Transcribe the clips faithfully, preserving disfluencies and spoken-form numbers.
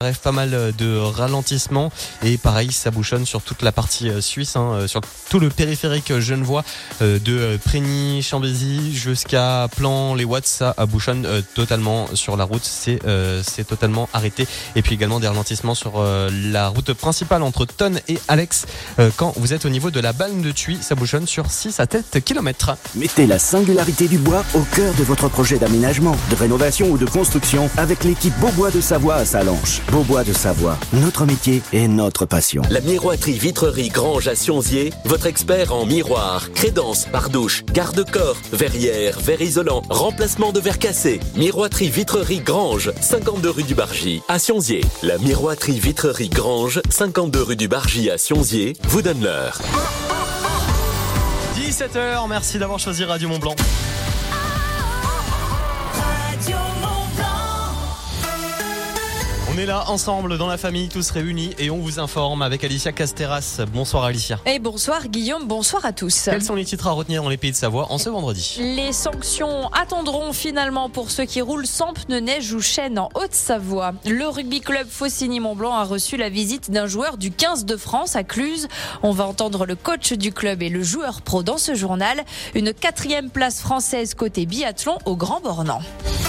Bref, pas mal de ralentissements et pareil, ça bouchonne sur toute la partie suisse, hein, sur tout le périphérique genevois, euh, de Prégny, Chambésy jusqu'à Plan, les Watts, ça bouchonne euh, totalement sur la route, c'est euh, c'est totalement arrêté. Et puis également des ralentissements sur euh, la route principale entre Tonne et Alex. Euh, quand vous êtes au niveau de la Balme de Thuy, ça bouchonne sur six à sept kilomètres. Mettez la singularité du bois au cœur de votre projet d'aménagement, de rénovation ou de construction avec l'équipe Beaubois de Savoie à Sallanches. Beaubois de Savoie, notre métier et notre passion. La miroiterie Vitrerie Grange à Sionzier, votre expert en miroir, crédence, pardouche, garde-corps, verrière, verre isolant, remplacement de verre cassé. Miroiterie Vitrerie Grange, cinquante-deux rue du Bargy à Sionzier. La miroiterie Vitrerie Grange, cinquante-deux rue du Bargy à Sionzier, vous donne l'heure. dix-sept heures, merci d'avoir choisi Radio Mont-Blanc. On est là ensemble dans la famille, tous réunis et on vous informe avec Alicia Casteras. Bonsoir Alicia. Et bonsoir Guillaume, bonsoir à tous. Quels sont les titres à retenir dans les Pays de Savoie en ce vendredi ? Les sanctions attendront finalement pour ceux qui roulent sans pneus neige ou chaîne en Haute-Savoie. Le rugby club Faucigny-Mont-Blanc a reçu la visite d'un joueur du quinze de France à Cluses. On va entendre le coach du club et le joueur pro dans ce journal. Une quatrième place française côté biathlon au Grand Bornand.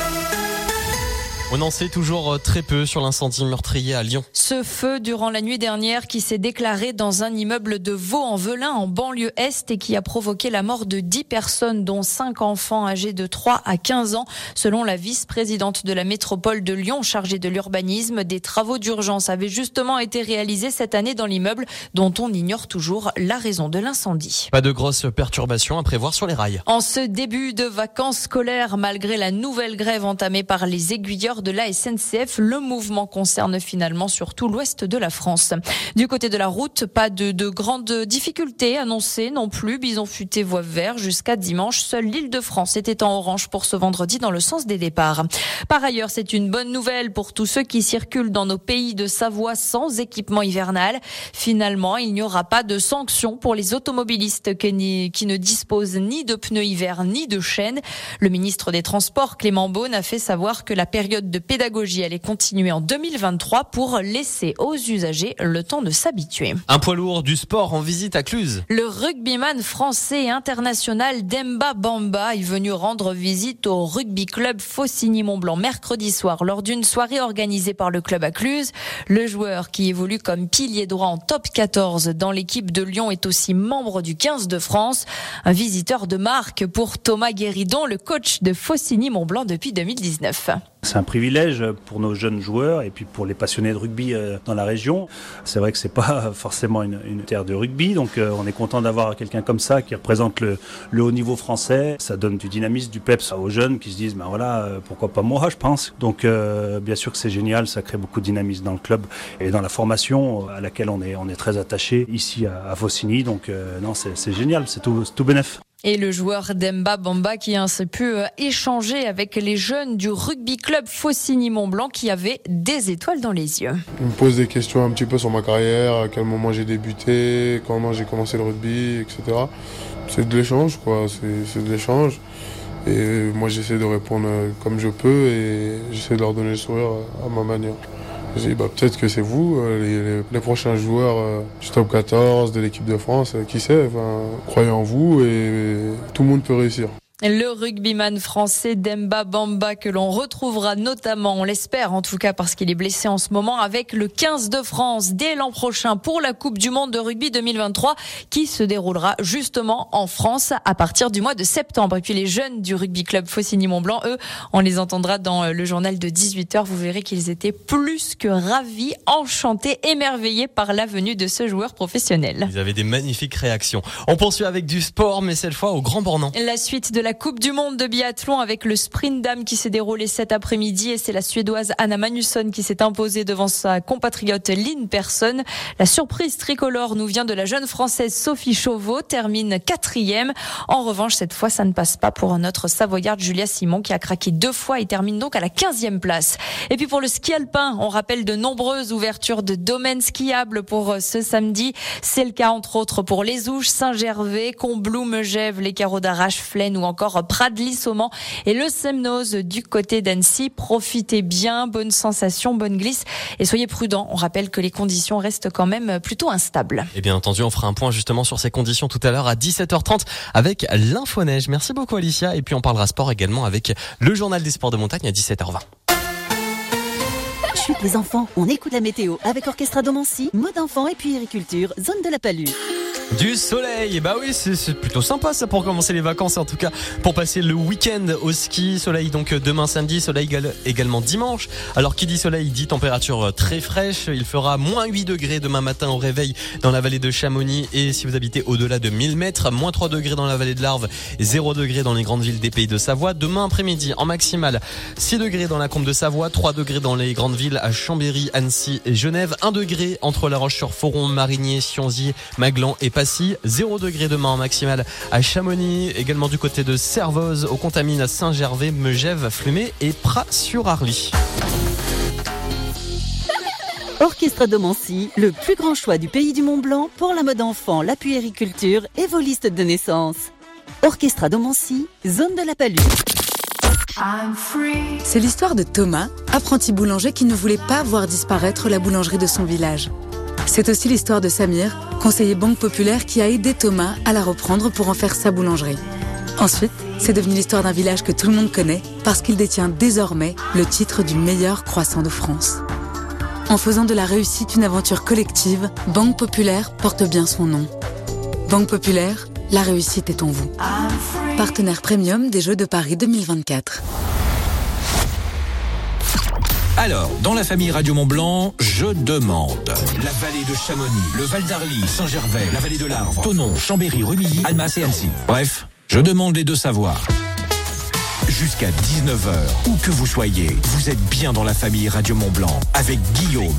On en sait toujours très peu sur l'incendie meurtrier à Lyon. Ce feu durant la nuit dernière qui s'est déclaré dans un immeuble de Vaux-en-Velin en banlieue est et qui a provoqué la mort de dix personnes dont cinq enfants âgés de trois à quinze ans. Selon la vice-présidente de la métropole de Lyon chargée de l'urbanisme, des travaux d'urgence avaient justement été réalisés cette année dans l'immeuble dont on ignore toujours la raison de l'incendie. Pas de grosses perturbations à prévoir sur les rails. En ce début de vacances scolaires, malgré la nouvelle grève entamée par les aiguilleurs de la S N C F, le mouvement concerne finalement surtout l'ouest de la France. Du côté de la route, pas de, de grandes difficultés annoncées non plus. Bison futé voie vert jusqu'à dimanche. Seule l'Île-de-France était en orange pour ce vendredi dans le sens des départs. Par ailleurs, c'est une bonne nouvelle pour tous ceux qui circulent dans nos pays de Savoie sans équipement hivernal. Finalement, il n'y aura pas de sanctions pour les automobilistes qui ne disposent ni de pneus hiver ni de chaînes. Le ministre des Transports, Clément Beaune, a fait savoir que la période de pédagogie allait continuer en deux mille vingt-trois pour laisser aux usagers le temps de s'habituer. Un poids lourd du sport en visite à Cluses. Le rugbyman français et international Demba Bamba est venu rendre visite au rugby club Faucigny-Mont-Blanc mercredi soir lors d'une soirée organisée par le club à Cluses. Le joueur qui évolue comme pilier droit en top quatorze dans l'équipe de Lyon est aussi membre du quinze de France. Un visiteur de marque pour Thomas Guéridon, le coach de Faucigny-Mont-Blanc depuis deux mille dix-neuf. C'est un privilège pour nos jeunes joueurs et puis pour les passionnés de rugby dans la région. C'est vrai que c'est pas forcément une, une terre de rugby, donc on est content d'avoir quelqu'un comme ça qui représente le, le haut niveau français. Ça donne du dynamisme, du peps aux jeunes qui se disent ben voilà, pourquoi pas moi, je pense. Donc euh, bien sûr que c'est génial, ça crée beaucoup de dynamisme dans le club et dans la formation à laquelle on est on est très attaché ici à, à Faucigny. Donc euh, non, c'est, c'est génial, c'est tout, c'est tout bénef. Et le joueur Demba Bamba qui a ainsi pu échanger avec les jeunes du rugby club Faucigny-Mont-Blanc qui avaient des étoiles dans les yeux. Il me pose des questions un petit peu sur ma carrière, à quel moment j'ai débuté, comment j'ai commencé le rugby, et cetera. C'est de l'échange, quoi. C'est, c'est de l'échange. Et moi, j'essaie de répondre comme je peux et j'essaie de leur donner le sourire à ma manière. Je dis, bah, peut-être que c'est vous, les, les, les prochains joueurs euh, du top quatorze, de l'équipe de France, euh, qui sait, enfin, croyez en vous et, et tout le monde peut réussir. Le rugbyman français Demba Bamba que l'on retrouvera notamment, on l'espère en tout cas parce qu'il est blessé en ce moment, avec le quinze de France dès l'an prochain pour la Coupe du Monde de rugby deux mille vingt-trois qui se déroulera justement en France à partir du mois de septembre. Et puis les jeunes du rugby club Faucigny-Mont-Blanc, eux, on les entendra dans le journal de dix-huit heures. Vous verrez qu'ils étaient plus que ravis, enchantés, émerveillés par la venue de ce joueur professionnel. Ils avaient des magnifiques réactions. On poursuit avec du sport, mais cette fois au Grand Bornand. La suite de la Coupe du Monde de biathlon avec le sprint dames qui s'est déroulé cet après-midi et c'est la Suédoise Anna Magnusson qui s'est imposée devant sa compatriote Lynn Persson. La surprise tricolore nous vient de la jeune Française Sophie Chauveau, termine quatrième. En revanche, cette fois, ça ne passe pas pour notre Savoyarde Julia Simon qui a craqué deux fois et termine donc à la quinzième place. Et puis pour le ski alpin, on rappelle de nombreuses ouvertures de domaines skiables pour ce samedi. C'est le cas entre autres pour les Ouches, Saint-Gervais, Combloux, Megève, les Carreaux d'Arrache, Flaine ou encore encore Pradly-Saumont et le Semnoz du côté d'Annecy. Profitez bien, bonne sensation, bonne glisse et soyez prudents. On rappelle que les conditions restent quand même plutôt instables. Et bien entendu, on fera un point justement sur ces conditions tout à l'heure à dix-sept heures trente avec l'info-neige. Merci beaucoup Alicia. Et puis on parlera sport également avec le journal des sports de montagne à dix-sept heures vingt. Chut les enfants, on écoute la météo avec Orchestra Domancy, mode enfant et puériculture, zone de la Palue. Du soleil, bah oui, c'est, c'est plutôt sympa ça pour commencer les vacances, en tout cas pour passer le week-end au ski. Soleil donc demain samedi, soleil également dimanche. Alors qui dit soleil dit température très fraîche. Il fera moins huit degrés demain matin au réveil dans la vallée de Chamonix, et si vous habitez au-delà de mille mètres, moins trois degrés dans la vallée de l'Arve et zéro degrés dans les grandes villes des Pays de Savoie. Demain après-midi en maximale, six degrés dans la Combe de Savoie, trois degrés dans les grandes villes à Chambéry, Annecy et Genève, un degré entre La Roche-sur-Foron, Marigny, Sionzy, Maglan et Passy, zéro degré demain en maximale à Chamonix, également du côté de Servoz, aux Contamines à Saint-Gervais, Megève, Flumet et Pras-sur-Arly. Orchestra Domancy, le plus grand choix du pays du Mont-Blanc pour la mode enfant, la puériculture et vos listes de naissance. Orchestra Domancy, zone de la Palue. C'est l'histoire de Thomas, apprenti boulanger qui ne voulait pas voir disparaître la boulangerie de son village. C'est aussi l'histoire de Samir, conseiller Banque Populaire qui a aidé Thomas à la reprendre pour en faire sa boulangerie. Ensuite, c'est devenu l'histoire d'un village que tout le monde connaît parce qu'il détient désormais le titre du meilleur croissant de France. En faisant de la réussite une aventure collective, Banque Populaire porte bien son nom. Banque Populaire, la réussite est en vous. Partenaire premium des Jeux de Paris deux mille vingt-quatre. Alors, dans la famille Radio Mont-Blanc, je demande. La vallée de Chamonix, le Val d'Arly, Saint-Gervais, la vallée de l'Arve, Thonon, Chambéry, Rumilly, Annemasse et Annecy. Bref, je demande les deux savoirs. Jusqu'à dix-neuf heures, où que vous soyez, vous êtes bien dans la famille Radio Mont-Blanc avec Guillaume.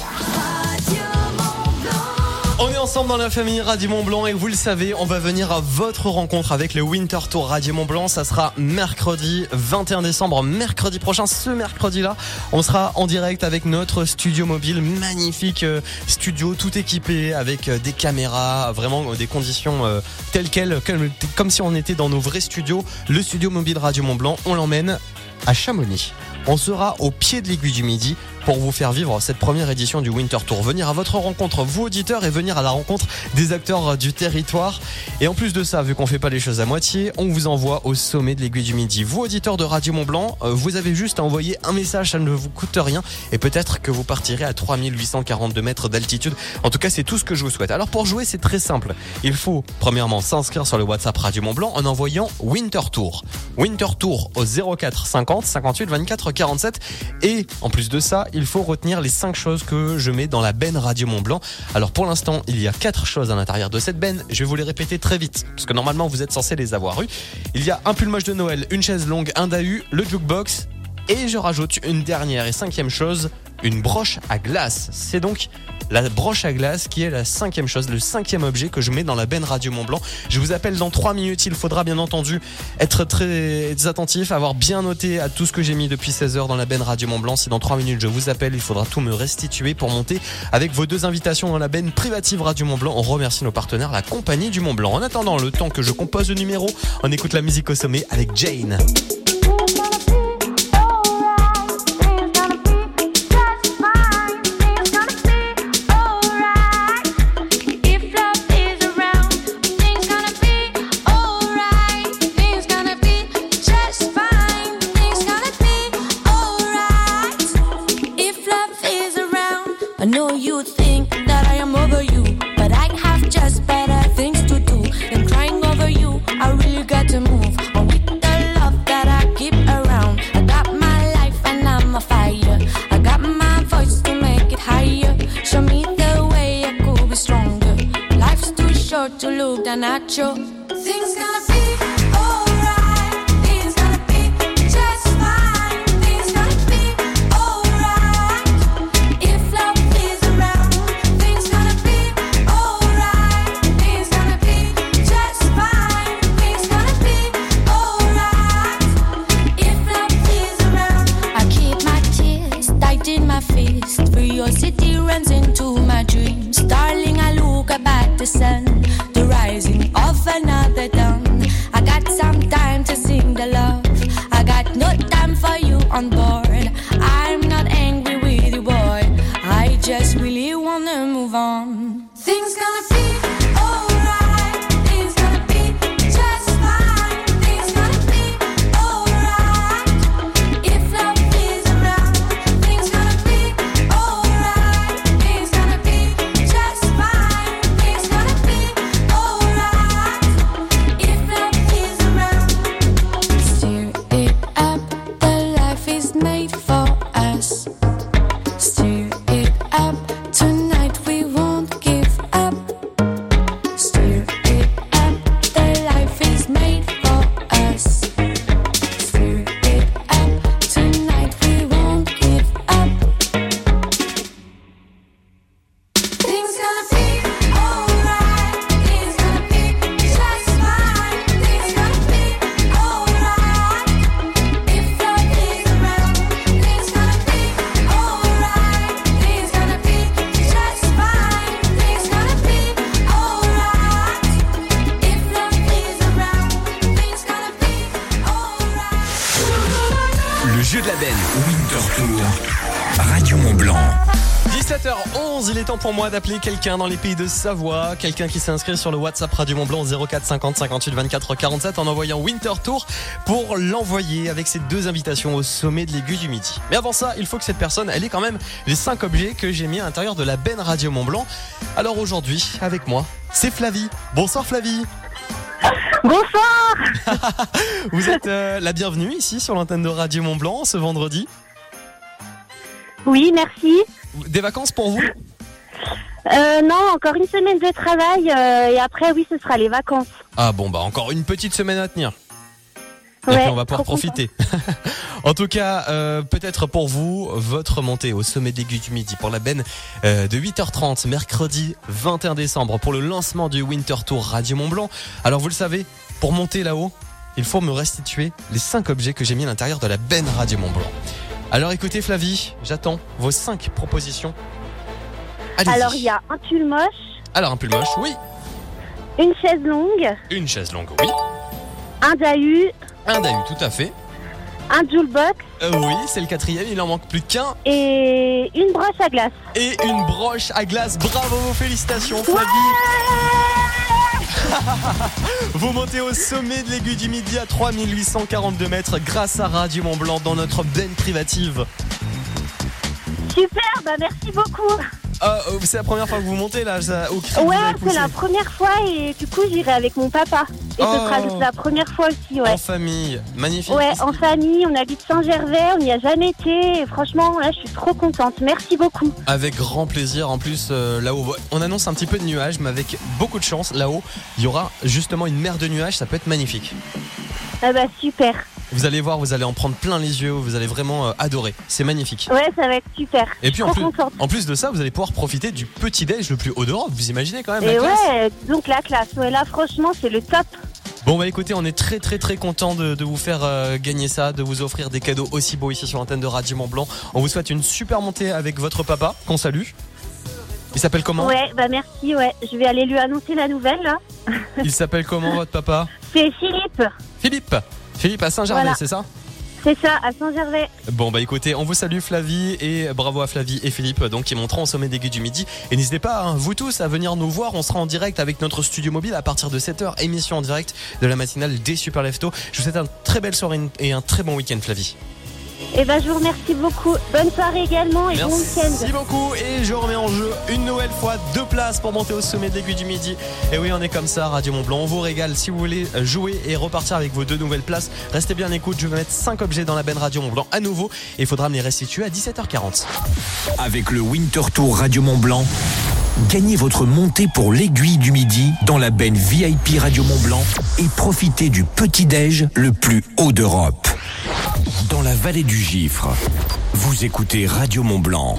On est ensemble dans la famille Radio Mont-Blanc et vous le savez, on va venir à votre rencontre avec le Winter Tour Radio Mont-Blanc. Ça sera mercredi vingt et un décembre, mercredi prochain. Ce mercredi-là, on sera en direct avec notre studio mobile, magnifique studio tout équipé avec des caméras, vraiment des conditions euh, telles quelles, comme, comme si on était dans nos vrais studios. Le studio mobile Radio Mont-Blanc, on l'emmène à Chamonix. On sera au pied de l'Aiguille du Midi pour vous faire vivre cette première édition du Winter Tour. Venir à votre rencontre, vous auditeurs, et venir à la rencontre des acteurs du territoire. Et en plus de ça, vu qu'on fait pas les choses à moitié, on vous envoie au sommet de l'Aiguille du Midi. Vous, auditeurs de Radio Mont-Blanc, vous avez juste à envoyer un message, ça ne vous coûte rien. Et peut-être que vous partirez à trois mille huit cent quarante-deux mètres d'altitude. En tout cas, c'est tout ce que je vous souhaite. Alors pour jouer, c'est très simple. Il faut premièrement s'inscrire sur le WhatsApp Radio Mont-Blanc en envoyant Winter Tour. Winter Tour au zéro quatre cinquante cinquante-huit vingt-quatre quarante-sept. Et en plus de ça, il faut retenir les cinq choses que je mets dans la benne Radio Mont-Blanc. Alors pour l'instant, il y a quatre choses à l'intérieur de cette benne. Je vais vous les répéter très vite, parce que normalement vous êtes censés les avoir eues. Il y a un pull moche de Noël, une chaise longue, un dahu, le jukebox, et je rajoute une dernière et cinquième chose, une broche à glace. C'est donc la broche à glace qui est la cinquième chose, le cinquième objet que je mets dans la benne Radio Mont-Blanc. Je vous appelle dans trois minutes. Il faudra bien entendu être très attentif, avoir bien noté à tout ce que j'ai mis depuis seize heures dans la benne Radio Mont-Blanc. Si dans trois minutes je vous appelle, il faudra tout me restituer pour monter avec vos deux invitations dans la benne privative Radio Mont-Blanc. On remercie nos partenaires, la Compagnie du Mont-Blanc. En attendant, le temps que je compose le numéro, on écoute la musique au sommet avec Jane. I know you think that I am over you, but I have just better things to do than crying over you. I really got to move on with the love that I keep around. I got my life and I'm a fire. I got my voice to make it higher. Show me the way I could be stronger. Life's too short to look down at you. Things gonna be curiosity runs into my dreams. Darling, I look up at the sun, the rising of another dawn. I got some time to move on. Things gonna be alright. Things gonna be just fine. Things gonna be alright. If love is around, things gonna be alright. Things gonna be just fine. Things gonna be alright. If love is around, steer it up. The life is made for us. Steer it up. Tonight we won't give up. Steer it up. The life is made for us. Steer it up. Tonight we won't give up. Things gonna be alright. Things gonna be just fine. Things gonna be alright. If love is around, things gonna be alright. Things gonna be just fine. Things gonna be alright. If love is around, things gonna be alright. Le jeu de la benne, Winter Tour, Radio Mont-Blanc. dix-sept heures onze, il est temps pour moi d'appeler quelqu'un dans les pays de Savoie, quelqu'un qui s'est inscrit sur le WhatsApp Radio Mont-Blanc zéro quatre cinquante cinquante-huit vingt-quatre quarante-sept en envoyant Winter Tour pour l'envoyer avec ses deux invitations au sommet de l'Aiguille du Midi. Mais avant ça, il faut que cette personne, elle ait quand même les cinq objets que j'ai mis à l'intérieur de la benne Radio Mont-Blanc. Alors aujourd'hui, avec moi, c'est Flavie. Bonsoir Flavie. Bonsoir. Vous êtes euh, la bienvenue ici sur l'antenne de Radio Mont-Blanc ce vendredi. Oui, merci. Des vacances pour vous ? Euh, non, encore une semaine de travail euh, et après, oui, ce sera les vacances. Ah bon, bah encore une petite semaine à tenir. Et Ouais, puis on va pouvoir trop profiter. En tout cas, euh, peut-être pour vous, votre montée au sommet de l'Aiguille du Midi pour la benne euh, de huit heures trente, mercredi vingt et un décembre, pour le lancement du Winter Tour Radio Mont-Blanc. Alors vous le savez, pour monter là-haut, il faut me restituer les cinq objets que j'ai mis à l'intérieur de la benne Radio Mont-Blanc. Alors écoutez Flavie, j'attends vos cinq propositions. Allez-y. Alors, il y a un pull moche, Alors un pull moche, oui. une chaise longue, Une chaise longue, oui. un dahu, Un dahu, tout à fait. un jukebox Euh, oui, c'est le quatrième, il en manque plus qu'un. et une broche à glace. Et une broche à glace. Bravo, félicitations Flavie. Vous montez au sommet de l'Aiguille du Midi à trois mille huit cent quarante-deux mètres grâce à Radio Mont-Blanc dans notre benne privative. Super, bah merci beaucoup. Ah, euh, c'est la première fois que vous montez là ça, au cri que Ouais, vous avez c'est poussé. la première fois et du coup, j'irai avec mon papa. Et Oh. ce sera la première fois aussi, ouais. En famille, magnifique. Ouais, en famille, on habite Saint-Gervais, on n'y a jamais été. Et franchement, là, je suis trop contente. Merci beaucoup. Avec grand plaisir. En plus, euh, là-haut, on annonce un petit peu de nuages, mais avec beaucoup de chance, là-haut, il y aura justement une mer de nuages. Ça peut être magnifique. Ah bah super. Vous allez voir, vous allez en prendre plein les yeux. Vous allez vraiment euh, adorer. C'est magnifique. Ouais, ça va être super. Et puis Je en suis plus, trop contente. en plus de ça, vous allez pouvoir profiter du petit-déj le plus haut d'Europe. Vous imaginez quand même la Et classe. ouais, donc la classe. Ouais, là, franchement, c'est le top. Bon bah écoutez, on est très très très content de, de vous faire euh, gagner ça, de vous offrir des cadeaux aussi beaux ici sur l'antenne de Radio Mont-Blanc. On vous souhaite une super montée avec votre papa, qu'on salue. Il s'appelle comment ? Ouais, bah merci, ouais. Je vais aller lui annoncer la nouvelle, là. Il s'appelle comment votre papa ? C'est Philippe. Philippe. Philippe à Saint-Gervais, Voilà. c'est ça ? C'est ça, à Saint-Gervais. Bon bah écoutez, on vous salue Flavie et bravo à Flavie et Philippe donc qui monteront au sommet des Aiguilles du Midi. Et n'hésitez pas, hein, vous tous, à venir nous voir. On sera en direct avec notre studio mobile à partir de sept heures, émission en direct de la matinale des Super Leftos. Je vous souhaite une très belle soirée et un très bon week-end Flavie. Et ben, je vous remercie beaucoup. Bonne soirée également et bon week-end. Merci beaucoup et je remets en jeu une nouvelle fois deux places pour monter au sommet de l'Aiguille du Midi. Et oui, on est comme ça, Radio Mont-Blanc, on vous régale. Si vous voulez jouer et repartir avec vos deux nouvelles places, restez bien à l'écoute. Je vais mettre cinq objets dans la benne Radio Mont-Blanc à nouveau et il faudra me les restituer à dix-sept heures quarante. Avec le Winter Tour Radio Mont-Blanc, gagnez votre montée pour l'Aiguille du Midi dans la benne V I P Radio Mont-Blanc et profitez du petit-déj le plus haut d'Europe. Dans la vallée du Gifre, vous écoutez Radio Mont-Blanc.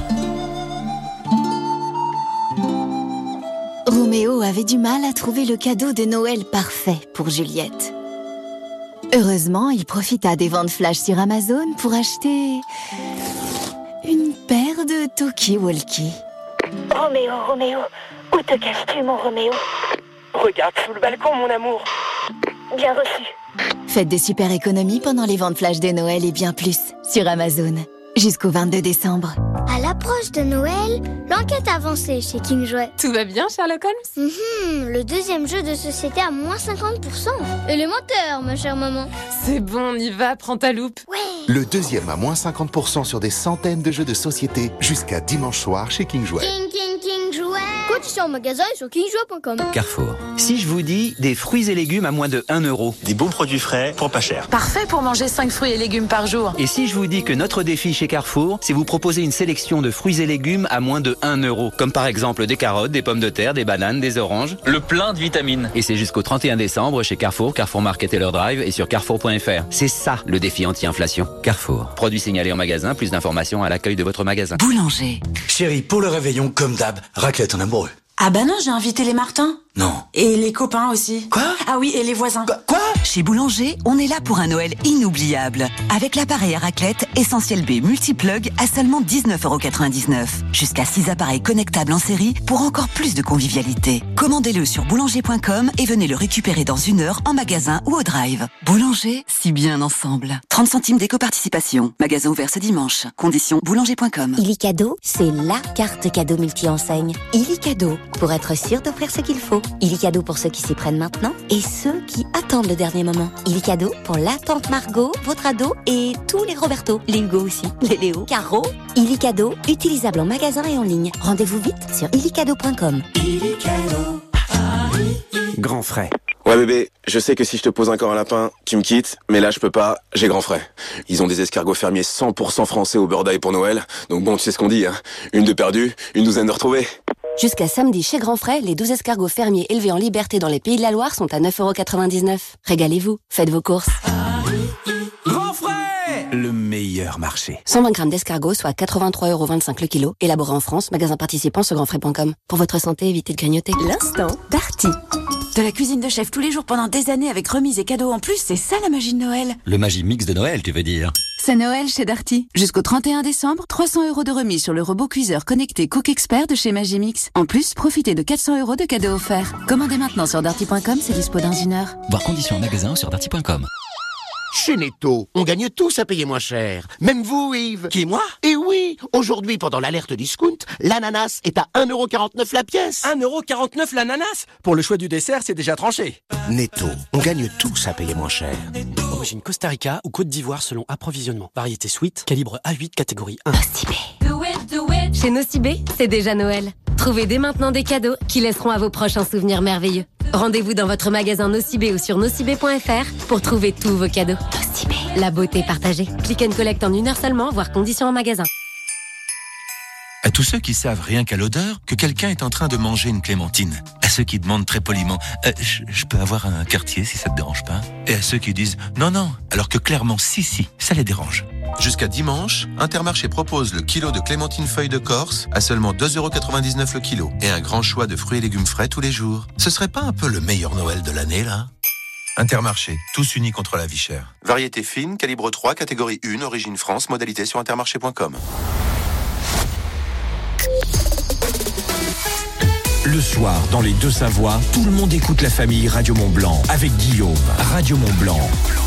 Roméo avait du mal à trouver le cadeau de Noël parfait pour Juliette. Heureusement, il profita des ventes flash sur Amazon pour acheter une paire de talkie-walkie. Roméo, Roméo, où te caches-tu, mon Roméo? Regarde sous le balcon, mon amour. Bien reçu. Faites des super économies pendant les ventes flash de Noël et bien plus sur Amazon. Jusqu'au vingt-deux décembre. À la l'approche de Noël, l'enquête avancée chez King Jouet. Tout va bien, Sherlock Holmes? Mmh, le deuxième jeu de société à moins cinquante pour cent. Élémentaire, ma chère maman. C'est bon, on y va, prends ta loupe. Ouais. Le deuxième à moins cinquante pour cent sur des centaines de jeux de société jusqu'à dimanche soir chez King Jouet. King, King, King Jouet. Conditions en magasin et sur king jouet point com. Carrefour. Si je vous dis des fruits et légumes à moins de un euro. Des bons produits frais pour pas cher. Parfait pour manger cinq fruits et légumes par jour. Et si je vous dis que notre défi chez Carrefour, c'est vous proposer une sélection de fruits et légumes à moins de un euro. Comme par exemple des carottes, des pommes de terre, des bananes, des oranges. Le plein de vitamines. Et c'est jusqu'au trente et un décembre chez Carrefour, Carrefour Market et leur drive et sur carrefour point f r. C'est ça le défi anti-inflation. Carrefour. Produits signalés en magasin, plus d'informations à l'accueil de votre magasin. Boulanger. Chérie, pour le réveillon, comme d'hab, raclette en amoureux. Ah bah non, j'ai invité les Martins. Non. Et les copains aussi. Quoi? Ah oui, et les voisins. Quoi, Quoi Chez Boulanger, on est là pour un Noël inoubliable. Avec l'appareil à raclette Essentiel B Multiplug à seulement dix-neuf euros quatre-vingt-dix-neuf. Jusqu'à six appareils connectables en série pour encore plus de convivialité. Commandez-le sur boulanger point com et venez le récupérer dans une heure en magasin ou au drive. Boulanger, si bien ensemble. trente centimes d'éco-participation. Magasin ouvert ce dimanche. Conditions boulanger point com. Illicadeau, c'est la carte cadeau multi-enseigne. Illicadeau, pour être sûr d'offrir ce qu'il faut. Illicadeau pour ceux qui s'y prennent maintenant et ceux qui attendent le dernier moment. Illicadeau pour la tante Margot, votre ado et tous les Roberto, les Hugo aussi, les Léo, Caro. Illicadeau, utilisable en magasin et en ligne. Rendez-vous vite sur illicadeau point com. Illicadeau. Grand frais. Ouais bébé, je sais que si je te pose encore un lapin, tu me quittes, mais là je peux pas, j'ai grand frais. Ils ont des escargots fermiers cent pour cent français au beurre d'ail pour Noël, donc bon tu sais ce qu'on dit, hein. Une de perdue, une douzaine de retrouvées. Jusqu'à samedi chez Grand Frais, les douze escargots fermiers élevés en liberté dans les Pays de la Loire sont à neuf euros quatre-vingt-dix-neuf. Régalez-vous, faites vos courses. Grand frais, le meilleur marché. cent vingt grammes d'escargots, soit quatre-vingt-trois euros vingt-cinq le kilo, élaboré en France, magasin participant sur grand frais point com. Pour votre santé, évitez de grignoter. L'instant Darty. De la cuisine de chef tous les jours pendant des années avec remise et cadeaux en plus, c'est ça la magie de Noël. Le magie mix de Noël, tu veux dire? C'est Noël chez Darty. Jusqu'au trente et un décembre, trois cents euros de remise sur le robot cuiseur connecté Cook Expert de chez Magimix. En plus, profitez de quatre cents euros de cadeaux offerts. Commandez maintenant sur darty point com, c'est dispo dans une heure. Voir conditions en magasin sur darty point com. Chez Netto, on gagne tous à payer moins cher. Même vous, Yves. Qui, moi? Et oui, aujourd'hui, pendant l'alerte discount, l'ananas est à un euro quarante-neuf la pièce. un euro quarante-neuf l'ananas? Pour le choix du dessert, c'est déjà tranché. Netto, on gagne tous à payer moins cher. Origine Costa Rica ou Côte d'Ivoire selon approvisionnement. Variété sweet, calibre A huit, catégorie un. Nocibé. Chez Nocibé, c'est déjà Noël. Trouvez dès maintenant des cadeaux qui laisseront à vos proches un souvenir merveilleux. Rendez-vous dans votre magasin Nocibé ou sur nocibé point f r pour trouver tous vos cadeaux. Nocibé, la beauté partagée. Click and collect en une heure seulement, voire conditions en magasin. À tous ceux qui savent rien qu'à l'odeur que quelqu'un est en train de manger une clémentine. À ceux qui demandent très poliment euh, je, je peux avoir un quartier si ça te dérange pas. Et à ceux qui disent non non, alors que clairement si si, ça les dérange. Jusqu'à dimanche, Intermarché propose le kilo de clémentine feuille de Corse à seulement deux euros quatre-vingt-dix-neuf le kilo et un grand choix de fruits et légumes frais tous les jours. Ce serait pas un peu le meilleur Noël de l'année là? Intermarché, tous unis contre la vie chère. Variété fine, calibre trois, catégorie un, origine France, modalité sur intermarché point com. Le soir, dans les Deux-Savoies, tout le monde écoute la famille Radio Mont-Blanc avec Guillaume. Radio Mont-Blanc.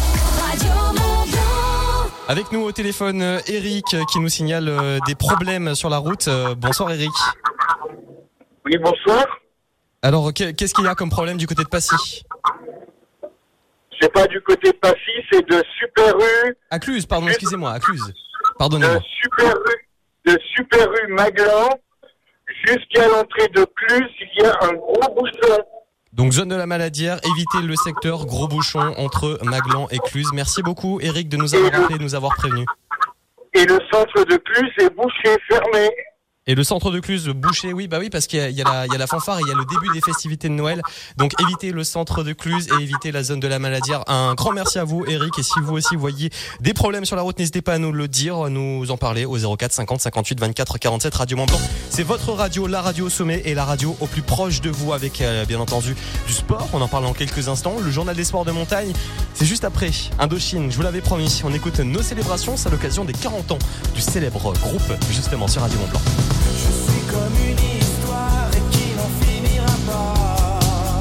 Avec nous au téléphone, euh, Eric euh, qui nous signale euh, des problèmes sur la route. Euh, bonsoir Eric. Oui, bonsoir. Alors, que- qu'est-ce qu'il y a comme problème du côté de Passy? C'est pas du côté de Passy, c'est de Super U. À Cluse, pardon, excusez-moi, à Cluse. Pardonnez-moi. De Super U, de Super U Maglan jusqu'à l'entrée de Cluse, il y a un gros bouchon. Donc, zone de la Maladière, évitez le secteur gros bouchon entre Maglan et Cluse. Merci beaucoup Eric de nous avoir appelé, de nous avoir prévenu. Et le centre de Cluse est bouché, fermé. Et le centre de Cluse bouché, oui, bah oui, parce qu'il y a, il y a la, il y a la fanfare et il y a le début des festivités de Noël. Donc évitez le centre de Cluse et évitez la zone de la Maladière. Un grand merci à vous, Eric. Et si vous aussi voyez des problèmes sur la route, n'hésitez pas à nous le dire, nous en parler au zéro quatre cinquante cinquante-huit vingt-quatre quarante-sept. Radio Mont-Blanc, c'est votre radio, la radio au sommet et la radio au plus proche de vous avec, euh, bien entendu, du sport. On en parle dans quelques instants. Le journal des sports de montagne, c'est juste après Indochine. Je vous l'avais promis. On écoute nos célébrations. C'est à l'occasion des quarante ans du célèbre groupe, justement, sur Radio Mont-Blanc. Je suis comme une histoire et qui n'en finira pas.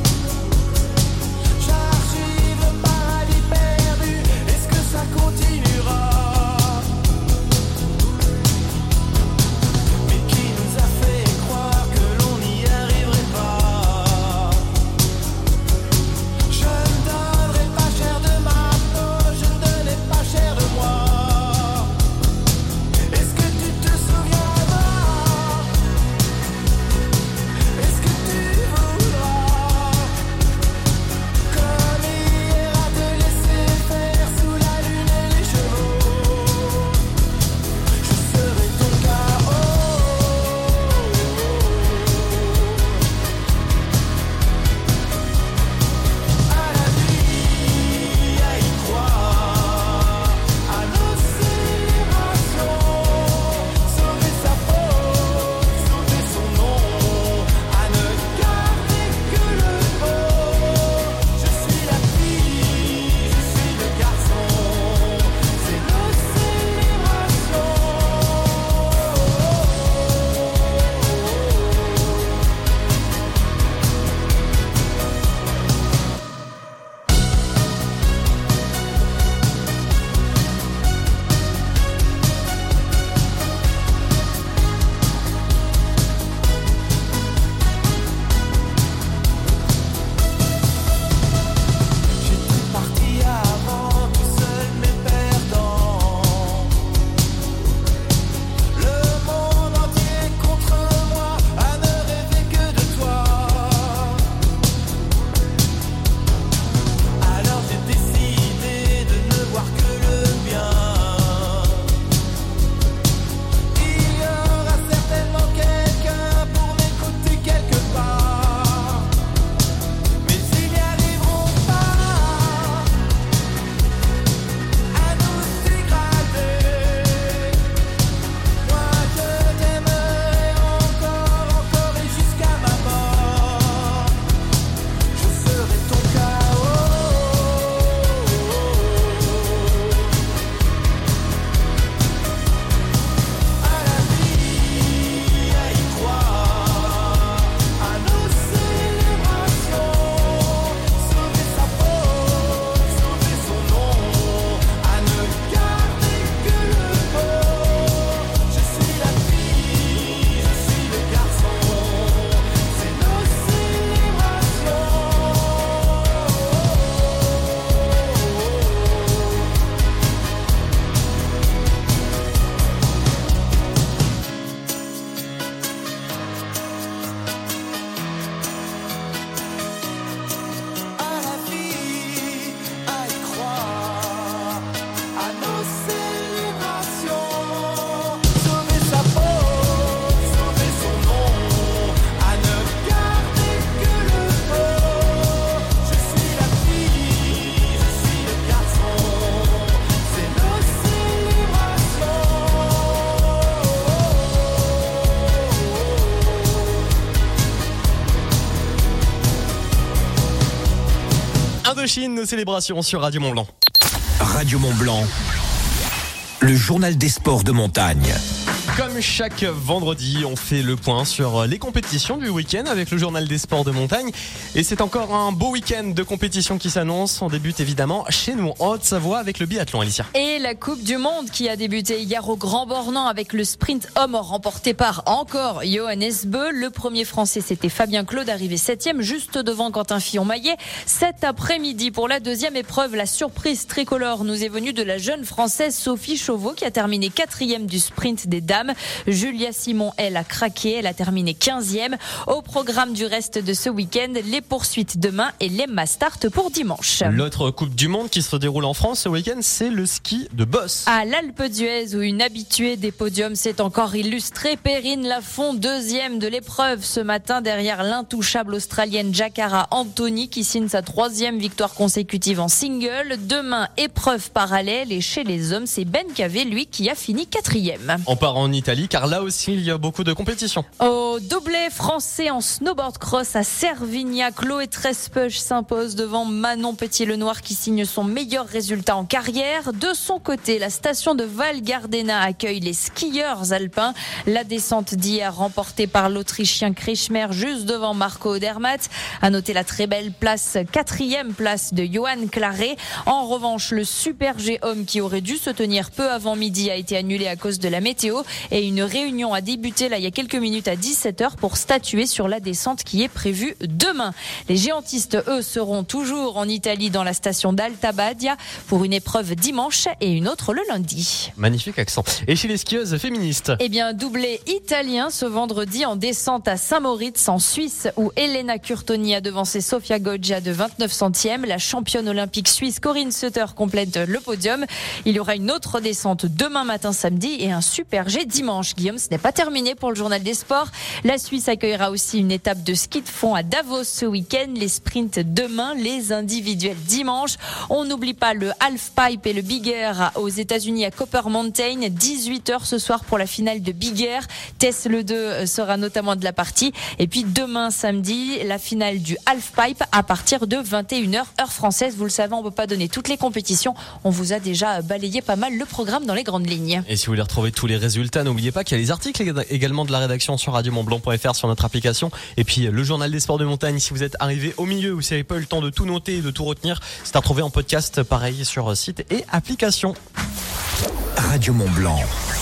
J'archive le paradis perdu, est-ce que ça continuera? Indochine, nos célébrations sur Radio Mont-Blanc. Radio Mont-Blanc, le journal des sports de montagne. Comme chaque vendredi, on fait le point sur les compétitions du week-end avec le journal des sports de montagne. Et c'est encore un beau week-end de compétition qui s'annonce. On débute évidemment chez nous en Haute-Savoie avec le biathlon, Alicia. Et la Coupe du Monde qui a débuté hier au Grand Bornand avec le sprint homme remporté par encore Johannes Beu. Le premier français, c'était Fabien Claude, arrivé septième, juste devant Quentin Fillon-Maillet. Cet après-midi, pour la deuxième épreuve, la surprise tricolore nous est venue de la jeune française Sophie Chauveau qui a terminé quatrième du sprint des dames. Julia Simon, elle, a craqué. Elle a terminé quinzième. Au programme du reste de ce week-end, les poursuites demain et les Mastart pour dimanche. L'autre Coupe du Monde qui se déroule en France ce week-end, c'est le ski de boss. À l'Alpe d'Huez, où une habituée des podiums s'est encore illustrée, Perrine Lafont, deuxième de l'épreuve ce matin derrière l'intouchable australienne Jakara Anthony qui signe sa troisième victoire consécutive en single. Demain, épreuve parallèle et chez les hommes, c'est Ben Cavé, lui, qui a fini quatrième. On part en Italie, car là aussi il y a beaucoup de compétitions. Au doublet français en snowboard cross à Servignac, Chloé Trespeuch s'impose devant Manon Petit-Lenoir qui signe son meilleur résultat en carrière. De son côté, la station de Val Gardena accueille les skieurs alpins. La descente d'hier remportée par l'Autrichien Kretschmer juste devant Marco Odermatt. À noter la très belle place, quatrième place de Johan Claret. En revanche, le Super G homme qui aurait dû se tenir peu avant midi a été annulé à cause de la météo. Et une réunion a débuté là il y a quelques minutes à dix-sept heures pour statuer sur la descente qui est prévue demain. Les géantistes, eux, seront toujours en Italie dans la station d'Alta Badia pour une épreuve dimanche et une autre le lundi. Magnifique accent. Et chez les skieuses féministes? Eh bien, doublé italien ce vendredi en descente à Saint-Moritz en Suisse où Elena Curtoni a devancé Sofia Goggia de vingt-neuf centièmes. La championne olympique suisse Corinne Sutter complète le podium. Il y aura une autre descente demain matin samedi et un super G dimanche. Guillaume, ce n'est pas terminé pour le journal des sports. La Suisse accueillera aussi une étape de ski de fond à Davos ce week-end. Les sprints demain, les individuels dimanche. On n'oublie pas le halfpipe et le big air aux États-Unis à Copper Mountain. dix-huit heures ce soir pour la finale de big air. Tess Le deux sera notamment de la partie. Et puis demain samedi, la finale du halfpipe à partir de vingt et une heures heure française. Vous le savez, on ne peut pas donner toutes les compétitions. On vous a déjà balayé pas mal le programme dans les grandes lignes. Et si vous voulez retrouver tous les résultats, n'oubliez pas qu'il y a les articles également de la rédaction sur radio mont blanc point f r sur notre application. Et puis le journal des sports de montagne, si vous êtes arrivé au milieu ou si vous n'avez pas eu le temps de tout noter et de tout retenir, c'est à retrouver en podcast pareil sur site et application. Radio Mont-Blanc,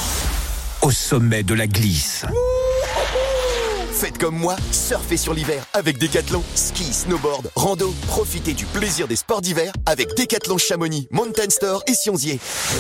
au sommet de la glisse. Faites comme moi, surfez sur l'hiver avec Decathlon. Ski, snowboard, rando, profitez du plaisir des sports d'hiver avec Decathlon Chamonix, Mountain Store et Sionzier.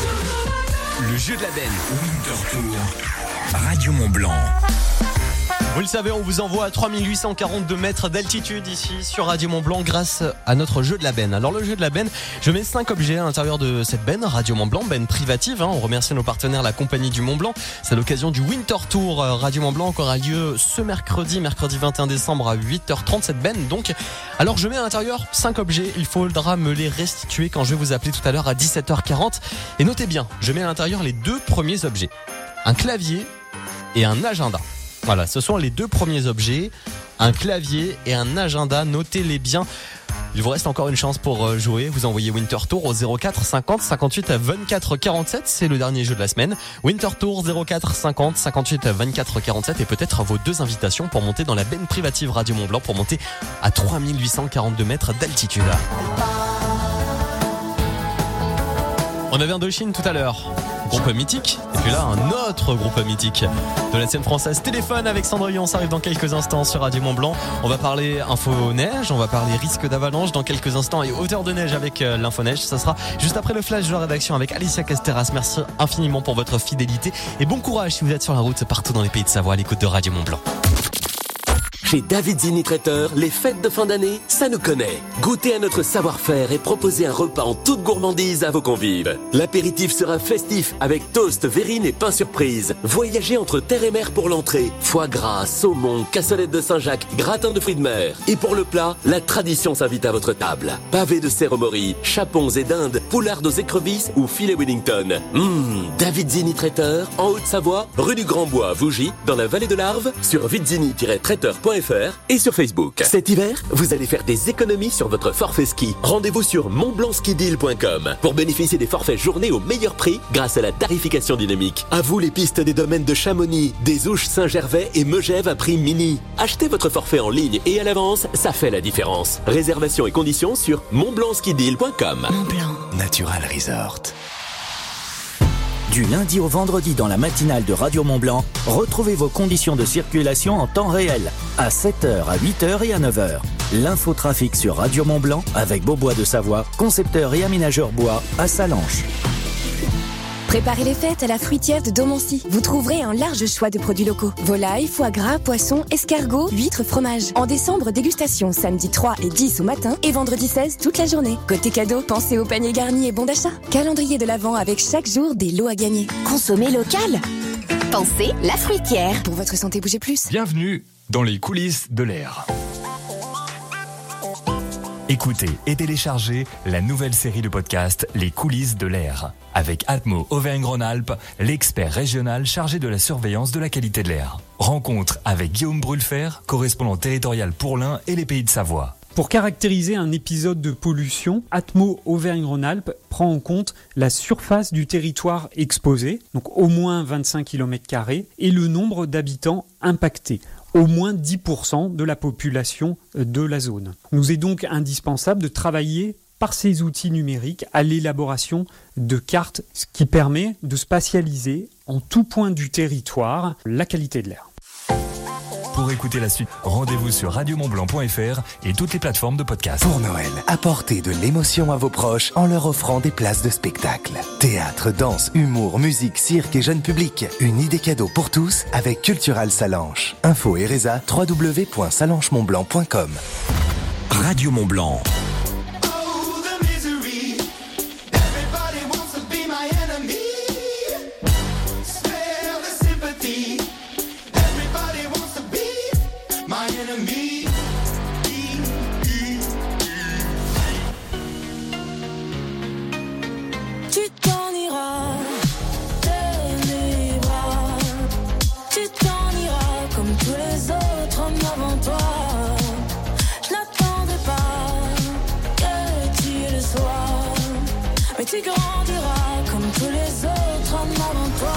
Le jeu de la benne, Winter Tour, Radio Mont-Blanc. Vous le savez, on vous envoie à trois mille huit cent quarante-deux mètres d'altitude ici sur Radio Mont-Blanc grâce à notre jeu de la benne. Alors le jeu de la benne, je mets cinq objets à l'intérieur de cette benne, Radio Mont-Blanc, benne privative. Hein. On remercie nos partenaires, la Compagnie du Mont-Blanc. C'est à l'occasion du Winter Tour. Radio Mont-Blanc aura lieu ce mercredi, mercredi vingt et un décembre à huit heures trente, cette benne. Donc, alors je mets à l'intérieur cinq objets. Il faudra me les restituer quand je vais vous appeler tout à l'heure à dix-sept heures quarante. Et notez bien, je mets à l'intérieur les deux premiers objets. Un clavier et un agenda. Voilà, ce sont les deux premiers objets, un clavier et un agenda, notez-les bien. Il vous reste encore une chance pour jouer, vous envoyez Winter Tour au zéro quatre cinquante cinquante-huit vingt-quatre quarante-sept, c'est le dernier jeu de la semaine. Winter Tour zéro quatre cinquante cinquante-huit vingt-quatre quarante-sept et peut-être vos deux invitations pour monter dans la benne privative Radio Mont-Blanc pour monter à trois mille huit cent quarante-deux mètres d'altitude. On avait Indochine tout à l'heure, groupe mythique, et puis là un autre groupe mythique de la scène française, Téléphone avec Cendrillon, ça arrive dans quelques instants sur Radio Mont-Blanc. On va parler info neige, on va parler risque d'avalanche dans quelques instants et hauteur de neige avec euh, l'info neige, ça sera juste après le flash de la rédaction avec Alicia Casteras. Merci infiniment pour votre fidélité et bon courage si vous êtes sur la route partout dans les pays de Savoie à l'écoute de Radio Mont-Blanc. Chez David Zini Traiteur, les fêtes de fin d'année, ça nous connaît. Goûtez à notre savoir-faire et proposez un repas en toute gourmandise à vos convives. L'apéritif sera festif avec toast, verrine et pain surprise. Voyagez entre terre et mer pour l'entrée. Foie gras, saumon, cassolette de Saint-Jacques, gratin de fruits de mer. Et pour le plat, la tradition s'invite à votre table. Pavés de céromorie, chapons et dindes, poularde aux écrevisses ou filet Wellington. Mmh, David Zini Traiteur, en Haute-Savoie, rue du Grand Bois à Vougy, dans la vallée de l'Arve, sur vidzini tiret traiteur point f r et sur Facebook. Cet hiver, vous allez faire des économies sur votre forfait ski. Rendez-vous sur mont blanc ski deal point com pour bénéficier des forfaits journée au meilleur prix grâce à la tarification dynamique. À vous les pistes des domaines de Chamonix, des Ouches, Saint-Gervais et Megève à prix mini. Achetez votre forfait en ligne et à l'avance, ça fait la différence. Réservation et conditions sur mont blanc ski deal point com. Mont-Blanc Natural Resort. Du lundi au vendredi dans la matinale de Radio Mont-Blanc, retrouvez vos conditions de circulation en temps réel, à sept heures, à huit heures et à neuf heures. L'infotrafic sur Radio Mont-Blanc avec Beaubois de Savoie, concepteur et aménageur bois à Salanches. Préparez les fêtes à la fruitière de Domoncy. Vous trouverez un large choix de produits locaux. Volailles, foie gras, poissons, escargots, huîtres, fromage. En décembre, dégustation samedi trois et dix au matin et vendredi seize toute la journée. Côté cadeau, pensez au panier garni et bon d'achat. Calendrier de l'Avent avec chaque jour des lots à gagner. Consommez local. Pensez la fruitière. Pour votre santé, bougez plus. Bienvenue dans les coulisses de l'air. Écoutez et téléchargez la nouvelle série de podcasts Les coulisses de l'air avec Atmo Auvergne-Rhône-Alpes, l'expert régional chargé de la surveillance de la qualité de l'air. Rencontre avec Guillaume Brulfer, correspondant territorial pour l'Ain et les Pays de Savoie. Pour caractériser un épisode de pollution, Atmo Auvergne-Rhône-Alpes prend en compte la surface du territoire exposé, donc au moins vingt-cinq kilomètres carrés, et le nombre d'habitants impactés, au moins dix pour cent de la population de la zone. Il nous est donc indispensable de travailler par ces outils numériques à l'élaboration de cartes, ce qui permet de spatialiser en tout point du territoire la qualité de l'air. Pour écouter la suite, rendez-vous sur radio mont blanc point f r et toutes les plateformes de podcast. Pour Noël, apportez de l'émotion à vos proches en leur offrant des places de spectacle. Théâtre, danse, humour, musique, cirque et jeune public. Une idée cadeau pour tous avec Cultural Salanches. Info et résa, w w w point salanches mont blanc point com. Radio Mont Blanc. Tu grandiras comme tous les autres hommes avant toi.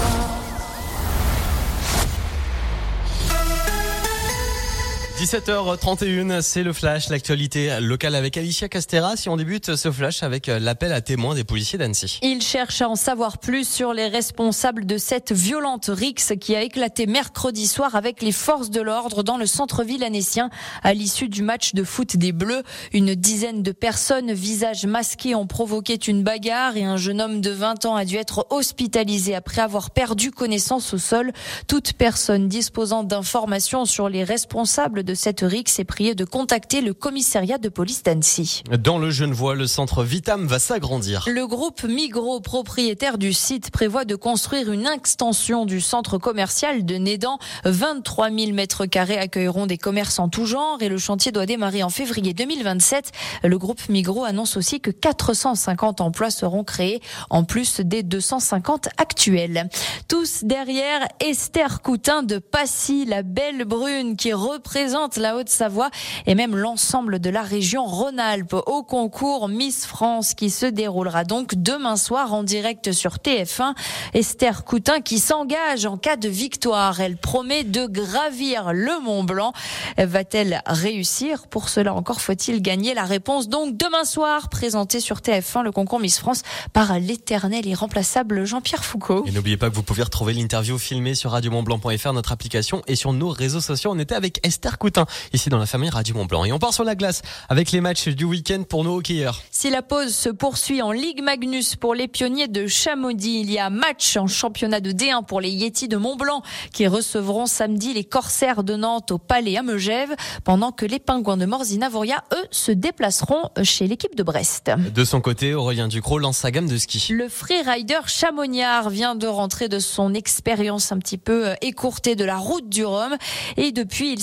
dix-sept heures trente et une, c'est le flash, l'actualité locale avec Alicia Castera. Si on débute ce flash avec l'appel à témoins des policiers d'Annecy. Ils cherchent à en savoir plus sur les responsables de cette violente rixe qui a éclaté mercredi soir avec les forces de l'ordre dans le centre-ville annécien à l'issue du match de foot des Bleus. Une dizaine de personnes, visages masqués, ont provoqué une bagarre et un jeune homme de vingt ans a dû être hospitalisé après avoir perdu connaissance au sol. Toute personne disposant d'informations sur les responsables de cette rixe est priée de contacter le commissariat de police d'Annecy. Dans le Genevois, le centre Vitam va s'agrandir. Le groupe Migros, propriétaire du site, prévoit de construire une extension du centre commercial de Nédan. vingt-trois mille mètres carrés accueilleront des commerces en tout genre et le chantier doit démarrer en février deux mille vingt-sept. Le groupe Migros annonce aussi que quatre cent cinquante emplois seront créés en plus des deux cent cinquante actuels. Tous derrière Esther Coutin de Passy, la belle brune qui représente la Haute-Savoie et même l'ensemble de la région Rhône-Alpes au concours Miss France qui se déroulera donc demain soir en direct sur T F un. Esther Coutin qui s'engage en cas de victoire. Elle promet de gravir le Mont Blanc. Va-t-elle réussir? Pour cela encore faut-il gagner la réponse. Donc demain soir, présenté sur T F un, le concours Miss France par l'éternel et remplaçable Jean-Pierre Foucault. Et n'oubliez pas que vous pouvez retrouver l'interview filmée sur radio mont blanc point f r, notre application, et sur nos réseaux sociaux. On était avec Esther Coutin, ici dans la famille Radio Mont Blanc. Et on part sur la glace avec les matchs du week-end pour nos hockeyeurs. Si la pause se poursuit en Ligue Magnus pour les pionniers de Chamonix, il y a match en championnat de D un pour les Yetis de Mont-Blanc qui recevront samedi les Corsaires de Nantes au Palais à Megève, pendant que les Pingouins de Morzine-Avoria, eux, se déplaceront chez l'équipe de Brest. De son côté, Aurélien Ducrot lance sa gamme de ski. Le freerider chamonniard vient de rentrer de son expérience un petit peu écourtée de la route du Rhum et depuis, il s'est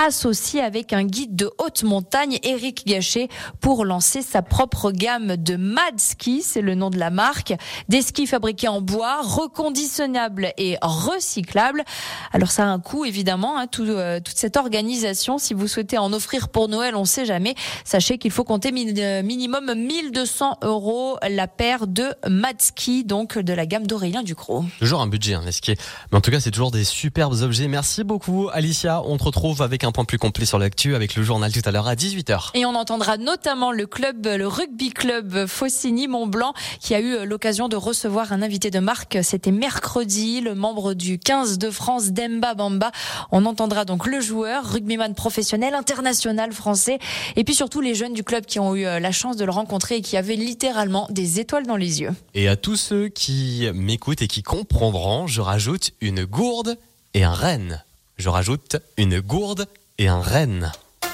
associé avec un guide de haute montagne, Éric Gachet, pour lancer sa propre gamme de Mad Ski, c'est le nom de la marque. Des skis fabriqués en bois, reconditionnables et recyclables. Alors ça a un coût évidemment, hein, tout, euh, toute cette organisation. Si vous souhaitez en offrir pour Noël, on sait jamais. Sachez qu'il faut compter min- minimum mille deux cents euros la paire de Mad Ski, donc de la gamme d'Aurélien Ducrot. Toujours un budget, hein, les skis. Mais en tout cas, c'est toujours des superbes objets. Merci beaucoup, Alicia. On te retrouve avec un point plus complet sur l'actu avec le journal tout à l'heure à dix-huit heures. Et on entendra notamment le club, le rugby club Faucigny-Mont-Blanc qui a eu l'occasion de recevoir un invité de marque. C'était mercredi, le membre du quinze de France, Demba Bamba. On entendra donc le joueur, rugbyman professionnel, international français, et puis surtout les jeunes du club qui ont eu la chance de le rencontrer et qui avaient littéralement des étoiles dans les yeux. Et à tous ceux qui m'écoutent et qui comprendront, je rajoute une gourde et un renne. Je rajoute une gourde et un renne.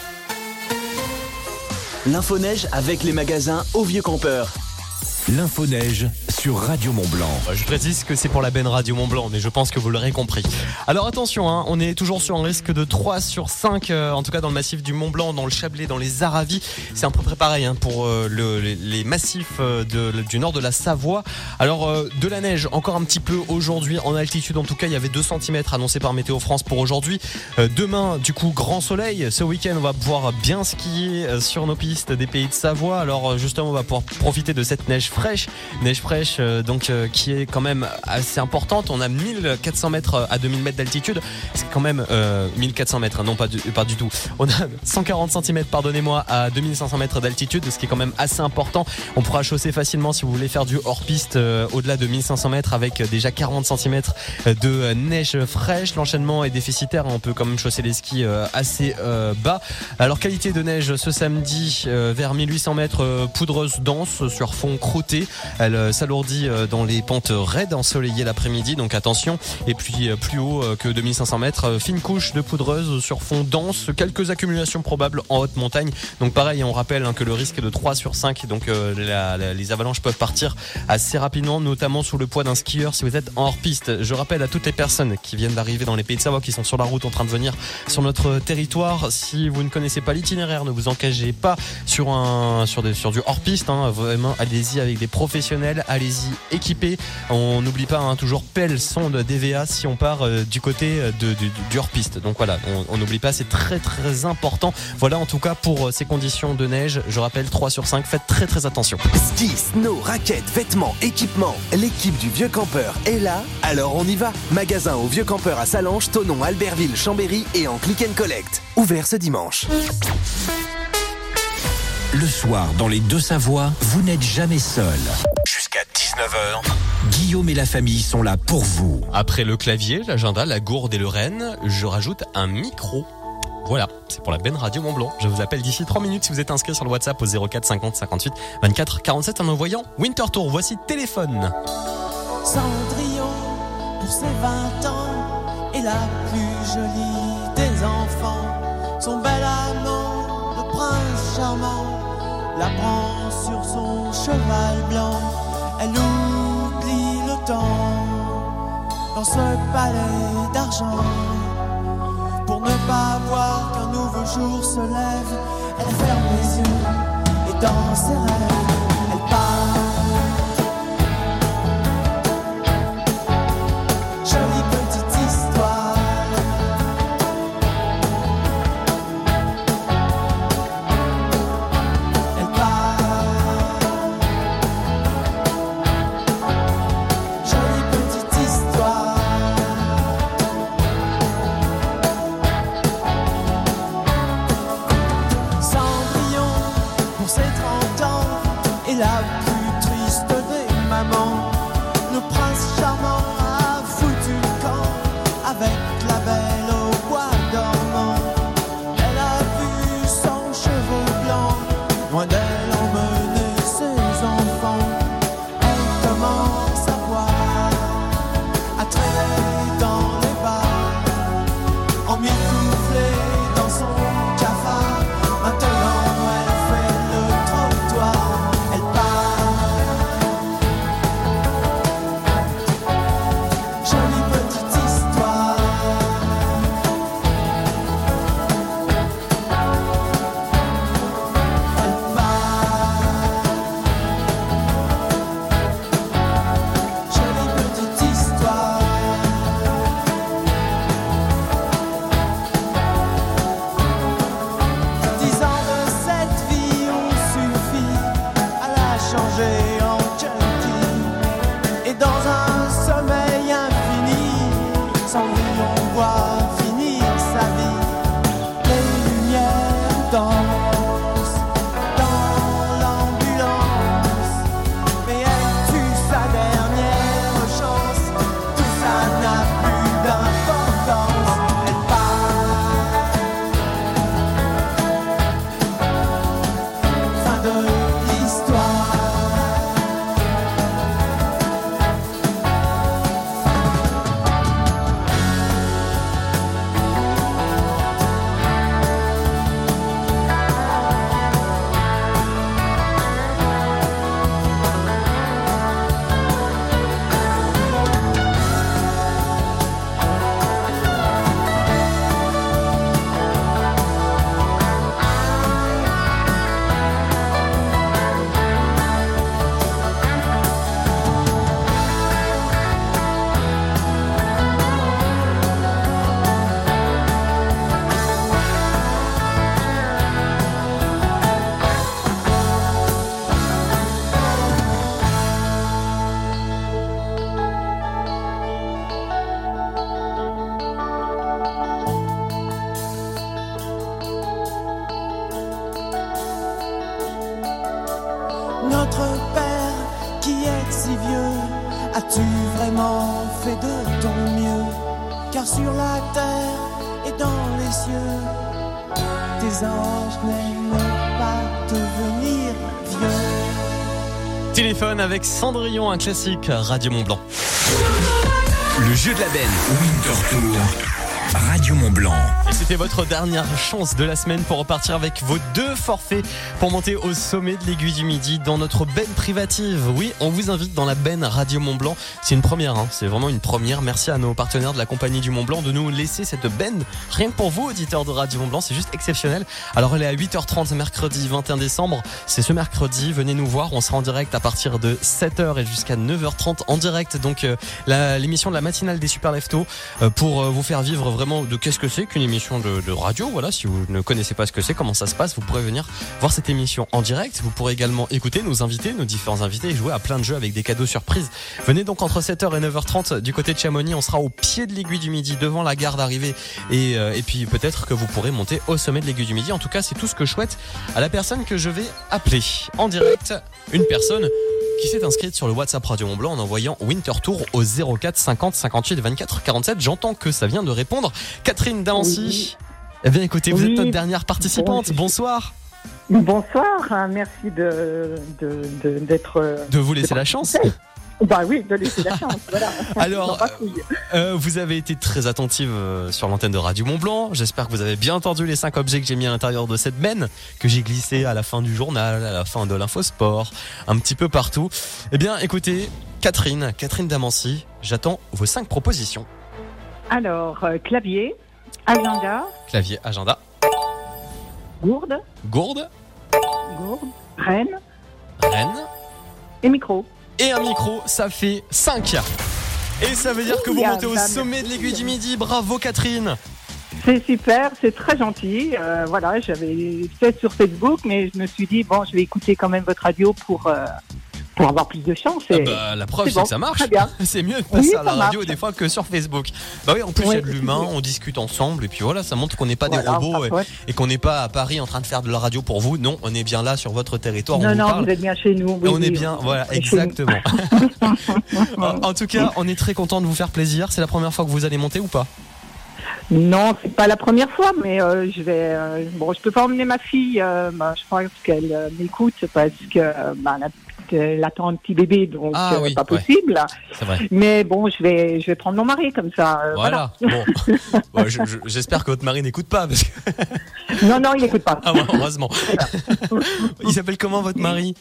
L'info-neige avec les magasins Au Vieux Campeur. L'info-neige sur Radio Mont-Blanc. Je précise que c'est pour la benne Radio Mont-Blanc, mais je pense que vous l'aurez compris. Alors attention, hein, on est toujours sur un risque de trois sur cinq, euh, en tout cas dans le massif du Mont-Blanc, dans le Chablais, dans les Aravis. C'est à peu près pareil hein, pour euh, le, les, les massifs euh, de, du nord de la Savoie. Alors euh, de la neige, encore un petit peu aujourd'hui en altitude. En tout cas, il y avait deux centimètres annoncés par Météo France pour aujourd'hui. Euh, demain, du coup, grand soleil. Ce week-end, on va pouvoir bien skier euh, sur nos pistes des pays de Savoie. Alors euh, justement, on va pouvoir profiter de cette neige fraîche, neige fraîche euh, donc euh, qui est quand même assez importante. On a mille quatre cents mètres à deux mille mètres d'altitude, c'est quand même euh, mille quatre cents mètres, hein, non pas du, pas du tout. On a cent quarante centimètres, pardonnez-moi, à deux mille cinq cents mètres d'altitude, ce qui est quand même assez important. On pourra chausser facilement si vous voulez faire du hors-piste euh, au-delà de mille cinq cents mètres avec euh, déjà quarante centimètres de neige fraîche. L'enchaînement est déficitaire, on peut quand même chausser les skis euh, assez euh, bas. Alors qualité de neige ce samedi euh, vers mille huit cents mètres, euh, poudreuse dense sur fond croûté. Elle euh, s'alourdit euh, dans les pentes raides ensoleillées l'après-midi, donc attention. Et puis euh, plus haut euh, que deux mille cinq cents mètres, euh, fine couche de poudreuse sur fond dense, quelques accumulations probables en haute montagne. Donc pareil, on rappelle hein, que le risque est de trois sur cinq, donc euh, la, la, les avalanches peuvent partir assez rapidement, notamment sous le poids d'un skieur si vous êtes en hors-piste. Je rappelle à toutes les personnes qui viennent d'arriver dans les pays de Savoie, qui sont sur la route en train de venir sur notre territoire, si vous ne connaissez pas l'itinéraire, ne vous engagez pas sur un sur des sur du hors-piste, hein, vraiment allez-y avec des professionnels, allez-y équipés. On n'oublie pas hein, toujours pelle, sonde, D V A si on part euh, du côté de, du, du hors-piste. Donc voilà, on n'oublie pas, c'est très très important. Voilà en tout cas pour euh, ces conditions de neige, je rappelle trois sur cinq, faites très très attention. Ski, snow, raquettes, vêtements, équipements, l'équipe du Vieux Campeur est là, alors on y va. Magasin au Vieux Campeur à Sallanches, Thonon, Albertville, Chambéry et en click and collect. Ouvert ce dimanche. Le soir, dans les Deux-Savoies, vous n'êtes jamais seul. Jusqu'à dix-neuf heures, Guillaume et la famille sont là pour vous. Après le clavier, l'agenda, la gourde et le renne, je rajoute un micro. Voilà, c'est pour la benne Radio Mont-Blanc. Je vous appelle d'ici trois minutes si vous êtes inscrit sur le WhatsApp au zéro quatre cinquante cinquante-huit vingt-quatre quarante-sept en envoyant Winter Tour. Voici téléphone. Cendrillon, pour ses vingt ans, est la plus jolie des enfants. Son bel amant, le prince charmant, la prend sur son cheval blanc. Elle oublie le temps dans ce palais d'argent. Pour ne pas voir qu'un nouveau jour se lève, elle ferme les yeux et dans ses rêves, elle part. Jolie petite histoire. Elle part. Jolie petite histoire. Cendrillon, pour ses trente ans, est la plus triste des mamans. Le prince charmant a foutu le camp avec la belle au bois dormant. Elle a vu son cheveu blanc, loin d'elle emmener ses enfants. Elle commence à boire, à traîner dans les bars, emmitouflée dans son cafard. Maintenant elle fait le trottoir, elle part. si vieux, as-tu vraiment fait de ton mieux? Car sur la terre et dans les cieux, tes anges n'aiment pas devenir vieux. Téléphone avec Cendrillon, un classique Radio Mont-Blanc. Le jeu de la benne, Winter Tour, Radio Mont-Blanc. Et c'était votre dernière chance de la semaine pour repartir avec vos deux forfaits pour monter au sommet de l'Aiguille du Midi dans notre benne privative. Oui, on vous invite dans la benne Radio Mont-Blanc. C'est une première, hein. C'est vraiment une première. Merci à nos partenaires de la Compagnie du Mont-Blanc de nous laisser cette benne. Rien que pour vous, auditeurs de Radio Mont-Blanc, c'est juste exceptionnel. Alors elle est à huit heures trente mercredi vingt et un décembre. C'est ce mercredi. Venez nous voir. On sera en direct à partir de sept heures et jusqu'à neuf heures trente en direct. Donc euh, la, l'émission de la matinale des Super Leftos euh, pour euh, vous faire vivre vraiment de qu'est-ce que c'est qu'une émission de, de radio. Voilà, si vous ne connaissez pas ce que c'est, comment ça se passe, vous pourrez venir voir cette émission en direct. Vous pourrez également écouter nos invités, nos différents invités et jouer à plein de jeux avec des cadeaux surprises. Venez donc entre sept heures et neuf heures trente du côté de Chamonix. On sera au pied de l'Aiguille du Midi devant la gare d'arrivée et, euh, et puis peut-être que vous pourrez monter au sommet de l'Aiguille du Midi. En tout cas, c'est tout ce que je souhaite à la personne que je vais appeler en direct. Une personne qui s'est inscrite sur le WhatsApp Radio Mont-Blanc en envoyant Winter Tour au zéro quatre cinquante cinquante-huit vingt-quatre quarante-sept. J'entends que ça vient de répondre. Catherine d'Ancy. Oui. Eh bien écoutez, vous oui. êtes notre dernière participante. Bon, Bonsoir. Bonsoir, merci de, de, de, d'être... De vous laisser de la chance. Bah oui, de laisser la chance, voilà. Alors, euh, vous avez été très attentive euh, sur l'antenne de Radio Mont-Blanc. J'espère que vous avez bien entendu les cinq objets que j'ai mis à l'intérieur de cette benne, que j'ai glissé à la fin du journal, à la fin de l'infosport, un petit peu partout. Eh bien, écoutez, Catherine, Catherine d'Amancy, j'attends vos cinq propositions. Alors, euh, clavier, agenda. Clavier, agenda. Gourde. Gourde. Gourde. Reine. Reine. Et micro. Et un micro, ça fait cinq. Et ça veut dire que vous montez au sommet de l'Aiguille du Midi. Bravo Catherine. C'est super, c'est très gentil. Euh, voilà, j'avais fait sur Facebook, mais je me suis dit, bon, je vais écouter quand même votre radio pour, euh, pour avoir plus de chance. Et... Ah bah, la preuve, c'est, c'est bon, que ça marche. Très bien. C'est mieux de passer oui, à la radio marche. des fois que sur Facebook. Bah oui, en plus, il oui, y a de l'humain, on discute ensemble. Et puis voilà, ça montre qu'on n'est pas voilà, des robots et, et qu'on n'est pas à Paris en train de faire de la radio pour vous. Non, on est bien là sur votre territoire. Non, on non, vous, parle. Vous êtes bien chez nous. Oui, on oui, est bien, oui, voilà, exactement. en, en tout cas, on est très content de vous faire plaisir. C'est la première fois que vous allez monter ou pas? Non, c'est pas la première fois, mais euh, je vais. Euh, bon, je peux pas emmener ma fille. Euh, bah, je pense qu'elle euh, m'écoute parce que bah, la, elle attend un petit bébé, donc ah, euh, oui, pas possible. Ouais, c'est vrai. Mais bon, je vais, je vais prendre mon mari comme ça. Euh, voilà. voilà. Bon, bon je, je, j'espère que votre mari n'écoute pas parce que. Non, non, il n'écoute pas. Ah bon, heureusement. Il s'appelle comment votre mari?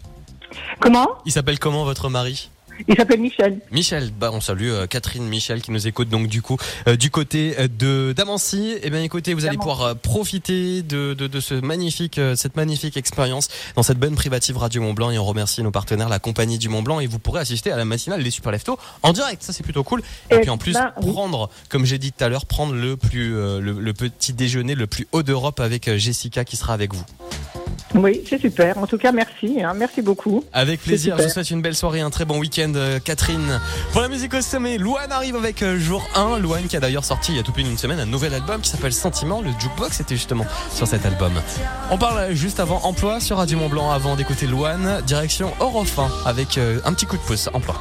Comment? Il s'appelle comment votre mari? Il s'appelle Michel. Michel, bah on salue euh, Catherine, Michel qui nous écoute donc du coup euh, du côté de d'Amancy. Eh bien écoutez, vous allez pouvoir euh, profiter de, de, de ce magnifique, euh, cette magnifique expérience dans cette bonne privative Radio Mont-Blanc et on remercie nos partenaires, la Compagnie du Mont-Blanc et vous pourrez assister à la matinale des Super Leftos en direct. Ça c'est plutôt cool. Et, et puis en plus ben, prendre, oui. comme j'ai dit tout à l'heure, prendre le plus euh, le, le petit déjeuner le plus haut d'Europe avec euh, Jessica qui sera avec vous. Oui, c'est super. En tout cas, merci. Hein. Merci beaucoup. Avec plaisir. Je vous souhaite une belle soirée, un très bon week-end, euh, Catherine. Pour la musique au sommet, Louane arrive avec euh, jour un. Louane qui a d'ailleurs sorti il y a tout pile une semaine un nouvel album qui s'appelle Sentiment. Le jukebox était justement sur cet album. On parle juste avant emploi sur Radio Mont-Blanc avant d'écouter Louane. Direction Eurofin avec euh, un petit coup de pouce emploi.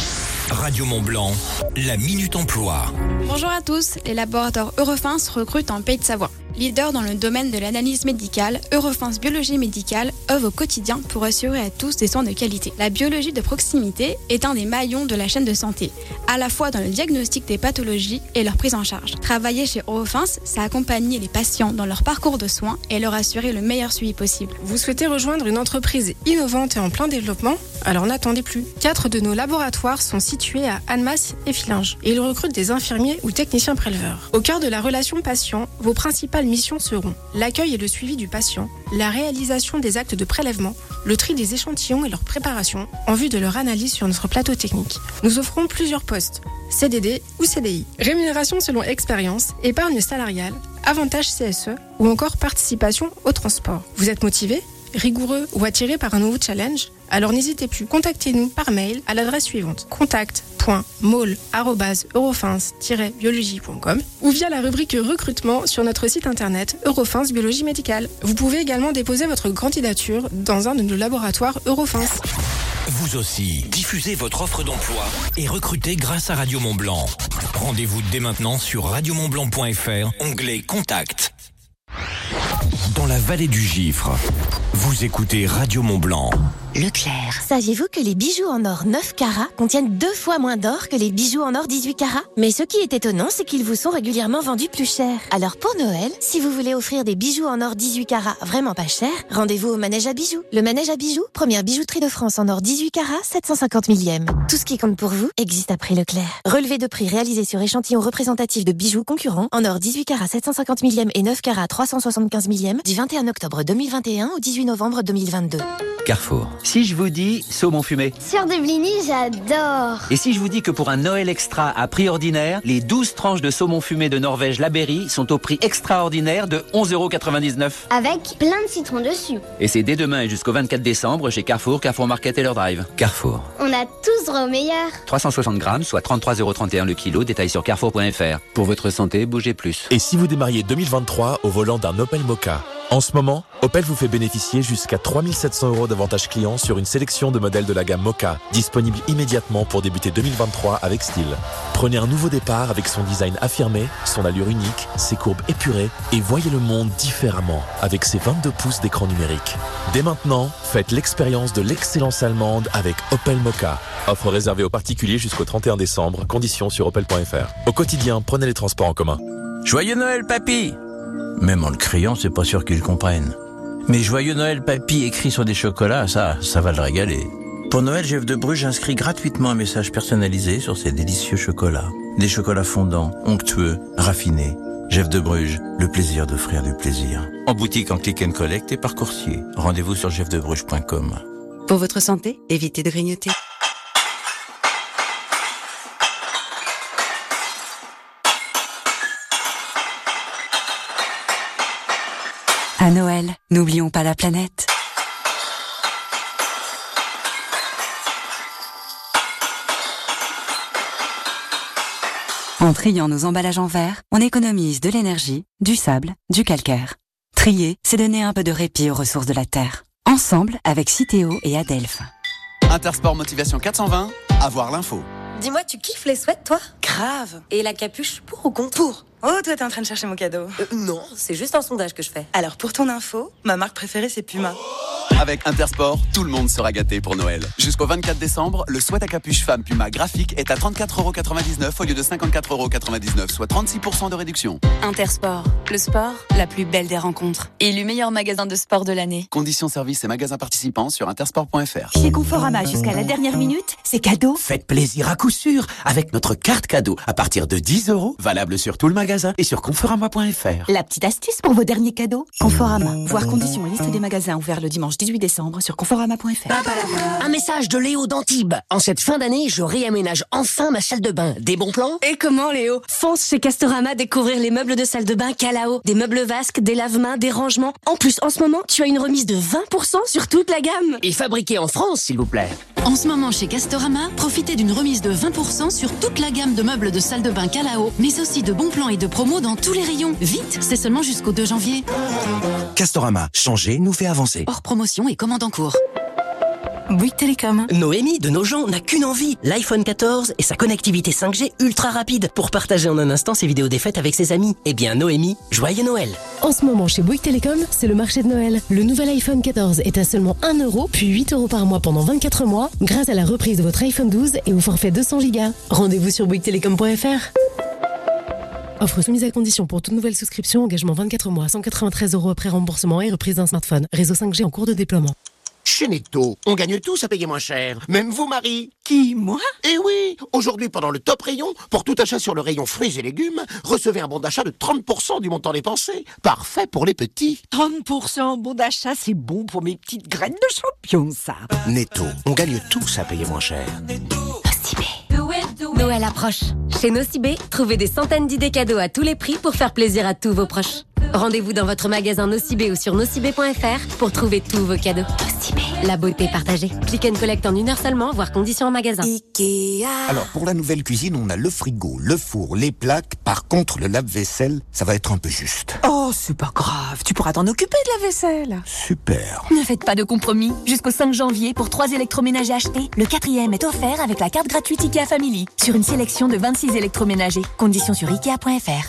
Radio Mont-Blanc, la Minute Emploi. Bonjour à tous, les laboratoires Eurofins recrutent en Pays de Savoie. Leader dans le domaine de l'analyse médicale, Eurofins Biologie Médicale œuvre au quotidien pour assurer à tous des soins de qualité. La biologie de proximité est un des maillons de la chaîne de santé, à la fois dans le diagnostic des pathologies et leur prise en charge. Travailler chez Eurofins, c'est accompagner les patients dans leur parcours de soins et leur assurer le meilleur suivi possible. Vous souhaitez rejoindre une entreprise innovante et en plein développement? Alors n'attendez plus. Quatre de nos laboratoires sont situés à Annemasse et Fillinges et ils recrutent des infirmiers ou techniciens préleveurs. Au cœur de la relation patient, vos principales missions seront l'accueil et le suivi du patient, la réalisation des actes de prélèvement, le tri des échantillons et leur préparation en vue de leur analyse sur notre plateau technique. Nous offrons plusieurs postes, C D D ou C D I. Rémunération selon expérience, épargne salariale, avantages C S E ou encore participation au transport. Vous êtes motivé ? Rigoureux ou attiré par un nouveau challenge? Alors n'hésitez plus, contactez-nous par mail à l'adresse suivante contact point mole arobase eurofins tiret biologie point com ou via la rubrique recrutement sur notre site internet Eurofins Biologie Médicale. Vous pouvez également déposer votre candidature dans un de nos laboratoires Eurofins. Vous aussi, diffusez votre offre d'emploi et recrutez grâce à Radio Mont-Blanc. Rendez-vous dès maintenant sur radio mont blanc point f r, onglet Contact. Dans la vallée du Gifre, vous écoutez Radio Mont-Blanc. Leclerc. Saviez-vous que les bijoux en or neuf carats contiennent deux fois moins d'or que les bijoux en or dix-huit carats? Mais ce qui est étonnant, c'est qu'ils vous sont régulièrement vendus plus cher. Alors pour Noël, si vous voulez offrir des bijoux en or dix-huit carats vraiment pas cher, rendez-vous au Manège à bijoux. Le Manège à bijoux, première bijouterie de France en or dix-huit carats, sept cent cinquante millième. Tout ce qui compte pour vous existe à prix Leclerc. Relevé de prix réalisé sur échantillon représentatif de bijoux concurrents en or dix-huit carats, sept cent cinquante millième et neuf carats, trois cent soixante-quinze millième du vingt et un octobre deux mille vingt et un au dix-huit novembre deux mille vingt-deux. Carrefour. Si je vous dis saumon fumé. Sur de Blini, j'adore. Et si je vous dis que pour un Noël extra à prix ordinaire, les douze tranches de saumon fumé de Norvège La Berry sont au prix extraordinaire de onze euros quatre-vingt-dix-neuf. Avec plein de citrons dessus. Et c'est dès demain et jusqu'au vingt-quatre décembre chez Carrefour, Carrefour Market et leur drive. Carrefour. On a tous droit au meilleur. trois cent soixante grammes, soit trente-trois euros trente et un le kilo, détail sur carrefour point f r. Pour votre santé, bougez plus. Et si vous démarriez deux mille vingt-trois au volant d'un Opel Mokka? En ce moment, Opel vous fait bénéficier jusqu'à trois mille sept cents euros d'avantages clients sur une sélection de modèles de la gamme Mokka, disponible immédiatement pour débuter deux mille vingt-trois avec style. Prenez un nouveau départ avec son design affirmé, son allure unique, ses courbes épurées et voyez le monde différemment avec ses vingt-deux pouces d'écran numérique. Dès maintenant, faites l'expérience de l'excellence allemande avec Opel Mokka. Offre réservée aux particuliers jusqu'au trente et un décembre, conditions sur opel point f r. Au quotidien, prenez les transports en commun. Joyeux Noël, papy! Même en le criant, c'est pas sûr qu'ils comprennent. Mais Joyeux Noël, papy, écrit sur des chocolats, ça, ça va le régaler. Pour Noël, Jeff de Bruges inscrit gratuitement un message personnalisé sur ces délicieux chocolats. Des chocolats fondants, onctueux, raffinés. Jeff de Bruges, le plaisir d'offrir du plaisir. En boutique, en click and collect et par coursier. Rendez-vous sur jeff de bruges point com. Pour votre santé, évitez de grignoter. À Noël, n'oublions pas la planète. En triant nos emballages en verre, on économise de l'énergie, du sable, du calcaire. Trier, c'est donner un peu de répit aux ressources de la Terre. Ensemble avec Citeo et Adelph. Intersport Motivation quatre cent vingt, avoir l'info. Dis-moi, tu kiffes les sweats, toi? Grave. Et la capuche, pour ou contre? Pour. Oh, toi, t'es en train de chercher mon cadeau. Euh, non, c'est juste un sondage que je fais. Alors, pour ton info, ma marque préférée, c'est Puma. Avec Intersport, tout le monde sera gâté pour Noël. Jusqu'au vingt-quatre décembre, le sweat à capuche femme Puma graphique est à trente-quatre euros quatre-vingt-dix-neuf au lieu de cinquante-quatre euros quatre-vingt-dix-neuf, soit trente-six pour cent de réduction. Intersport, le sport, la plus belle des rencontres. Élu meilleur magasin de sport de l'année. Conditions, services et magasins participants sur intersport point f r. Chez Conforama, jusqu'à la dernière minute, c'est cadeau. Faites plaisir à coup sûr avec notre carte cadeau à partir de dix euros, valable sur tout le magasin et sur conforama point f r. La petite astuce pour vos derniers cadeaux. Conforama. Voir conditions et liste des magasins ouverts le dimanche dix-huit décembre sur conforama point f r. Un message de Léo d'Antibes. En cette fin d'année, je réaménage enfin ma salle de bain. Des bons plans? Et comment, Léo? Fonce chez Castorama découvrir les meubles de salle de bain Calao. Des meubles vasques, des lave-mains, des rangements. En plus, en ce moment, tu as une remise de vingt pour cent sur toute la gamme. Et fabriqué en France, s'il vous plaît. En ce moment, chez Castorama, profitez d'une remise de vingt pour cent sur toute la gamme de meubles de salle de bain Calao, mais aussi de bons plans et de promos dans tous les rayons. Vite, c'est seulement jusqu'au deux janvier. Castorama, changer nous fait avancer. Hors promotion et commande en cours. Bouygues Télécom. Noémie de Nogent n'a qu'une envie, l'iPhone quatorze et sa connectivité cinq G ultra rapide pour partager en un instant ses vidéos des fêtes avec ses amis. Eh bien Noémie, joyeux Noël. En ce moment chez Bouygues Télécom, c'est le marché de Noël. Le nouvel iPhone quatorze est à seulement un euro, puis huit euros par mois pendant vingt-quatre mois, grâce à la reprise de votre iPhone douze et au forfait deux cents gigas. Rendez-vous sur bouygues télécom point f r. Offre soumise à condition pour toute nouvelle souscription, engagement vingt-quatre mois, cent quatre-vingt-treize euros après remboursement et reprise d'un smartphone. Réseau cinq G en cours de déploiement. Chez Netto, on gagne tous à payer moins cher. Même vous, Marie. Qui, moi? Eh oui, aujourd'hui, pendant le top rayon, pour tout achat sur le rayon fruits et légumes, recevez un bon d'achat de trente pour cent du montant dépensé. Parfait pour les petits. trente pour cent bon d'achat, c'est bon pour mes petites graines de champion, ça. Netto, on gagne tous à payer moins cher. Noël approche. Chez Nocibé, trouvez des centaines d'idées cadeaux à tous les prix pour faire plaisir à tous vos proches. Rendez-vous dans votre magasin Nocibé ou sur nocibé point f r pour trouver tous vos cadeaux. Nocibé. La beauté partagée. Click and collect en une heure seulement, voire conditions en magasin. Ikea. Alors, pour la nouvelle cuisine, on a le frigo, le four, les plaques. Par contre, le lave-vaisselle, ça va être un peu juste. Oh, c'est pas grave. Tu pourras t'en occuper de la vaisselle. Super. Ne faites pas de compromis. Jusqu'au cinq janvier, pour trois électroménagers achetés, le quatrième est offert avec la carte gratuite Ikea Family. Sur une sélection de vingt-six électroménagers. Conditions sur ikea point f r.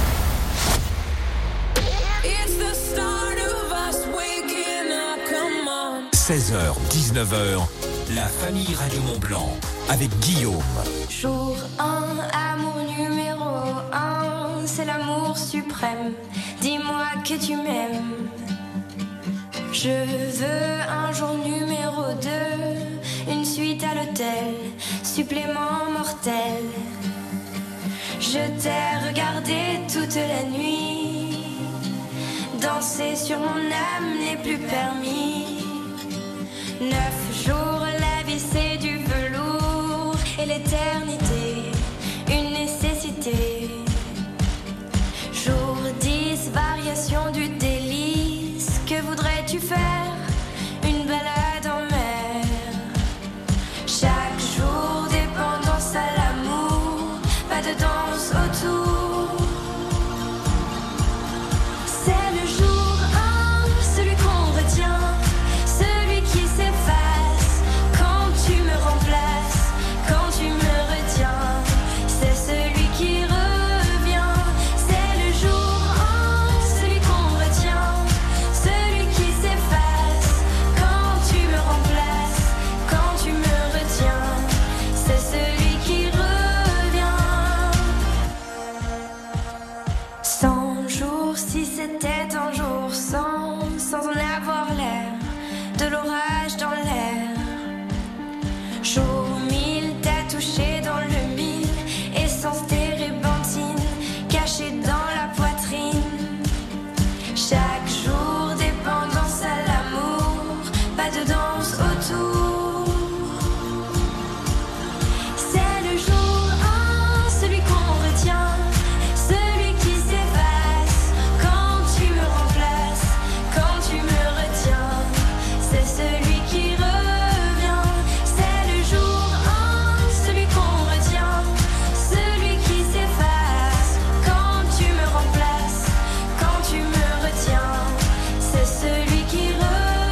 seize heures, dix-neuf heures, la famille Radio Mont-Blanc avec Guillaume. Jour un, amour numéro un, c'est l'amour suprême. Dis-moi que tu m'aimes. Je veux un jour numéro deux, une suite à l'hôtel, supplément mortel. Je t'ai regardé toute la nuit, danser sur mon âme n'est plus permis. Neuf jours, la vie c'est du velours et l'éternité, une nécessité. Jour dix, variation du délice, que voudrais-tu faire? Une balade en mer. Chaque jour, dépendance à l'amour, pas de danse autour. C'est le jour un, celui qu'on retient. Quand tu me remplaces, quand tu me retiens, c'est celui qui revient. C'est le jour un, celui qu'on retient, celui qui s'efface. Quand tu me remplaces, quand tu me retiens, c'est celui qui revient. Cent jours, si c'était un jour sans, sans en avoir l'air, de l'orage dans l'air. Jour mille, t'as touché dans le mille, essence térébenthine, cachée dans la poitrine. Chaque jour, dépendance à l'amour, pas de danse autour. C'est le jour un, celui qu'on retient, celui qui s'efface. Quand tu me remplaces, quand tu me retiens, c'est celui qui revient. C'est le jour un, celui qu'on retient, celui qui s'efface. Quand tu me remplaces, quand tu me retiens, c'est celui qui revient.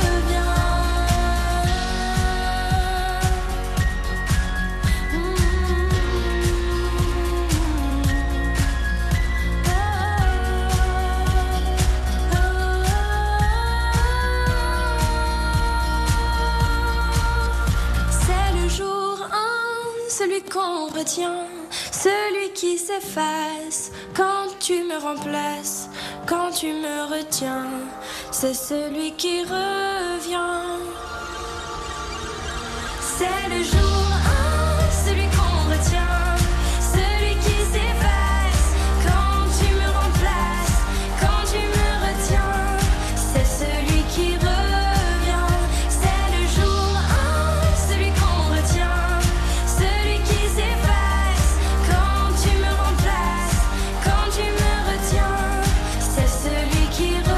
C'est le jour un, celui qu'on retient, celui qui s'efface. Quand tu me remplaces, quand tu me retiens, c'est celui qui revient. C'est le jour un, celui qu'on retient, celui qui s'efface. Quand tu me remplaces, quand tu me retiens, c'est celui qui revient. C'est le jour un, celui qu'on retient, celui qui s'efface. Quand tu me remplaces, quand tu me retiens, c'est celui qui revient.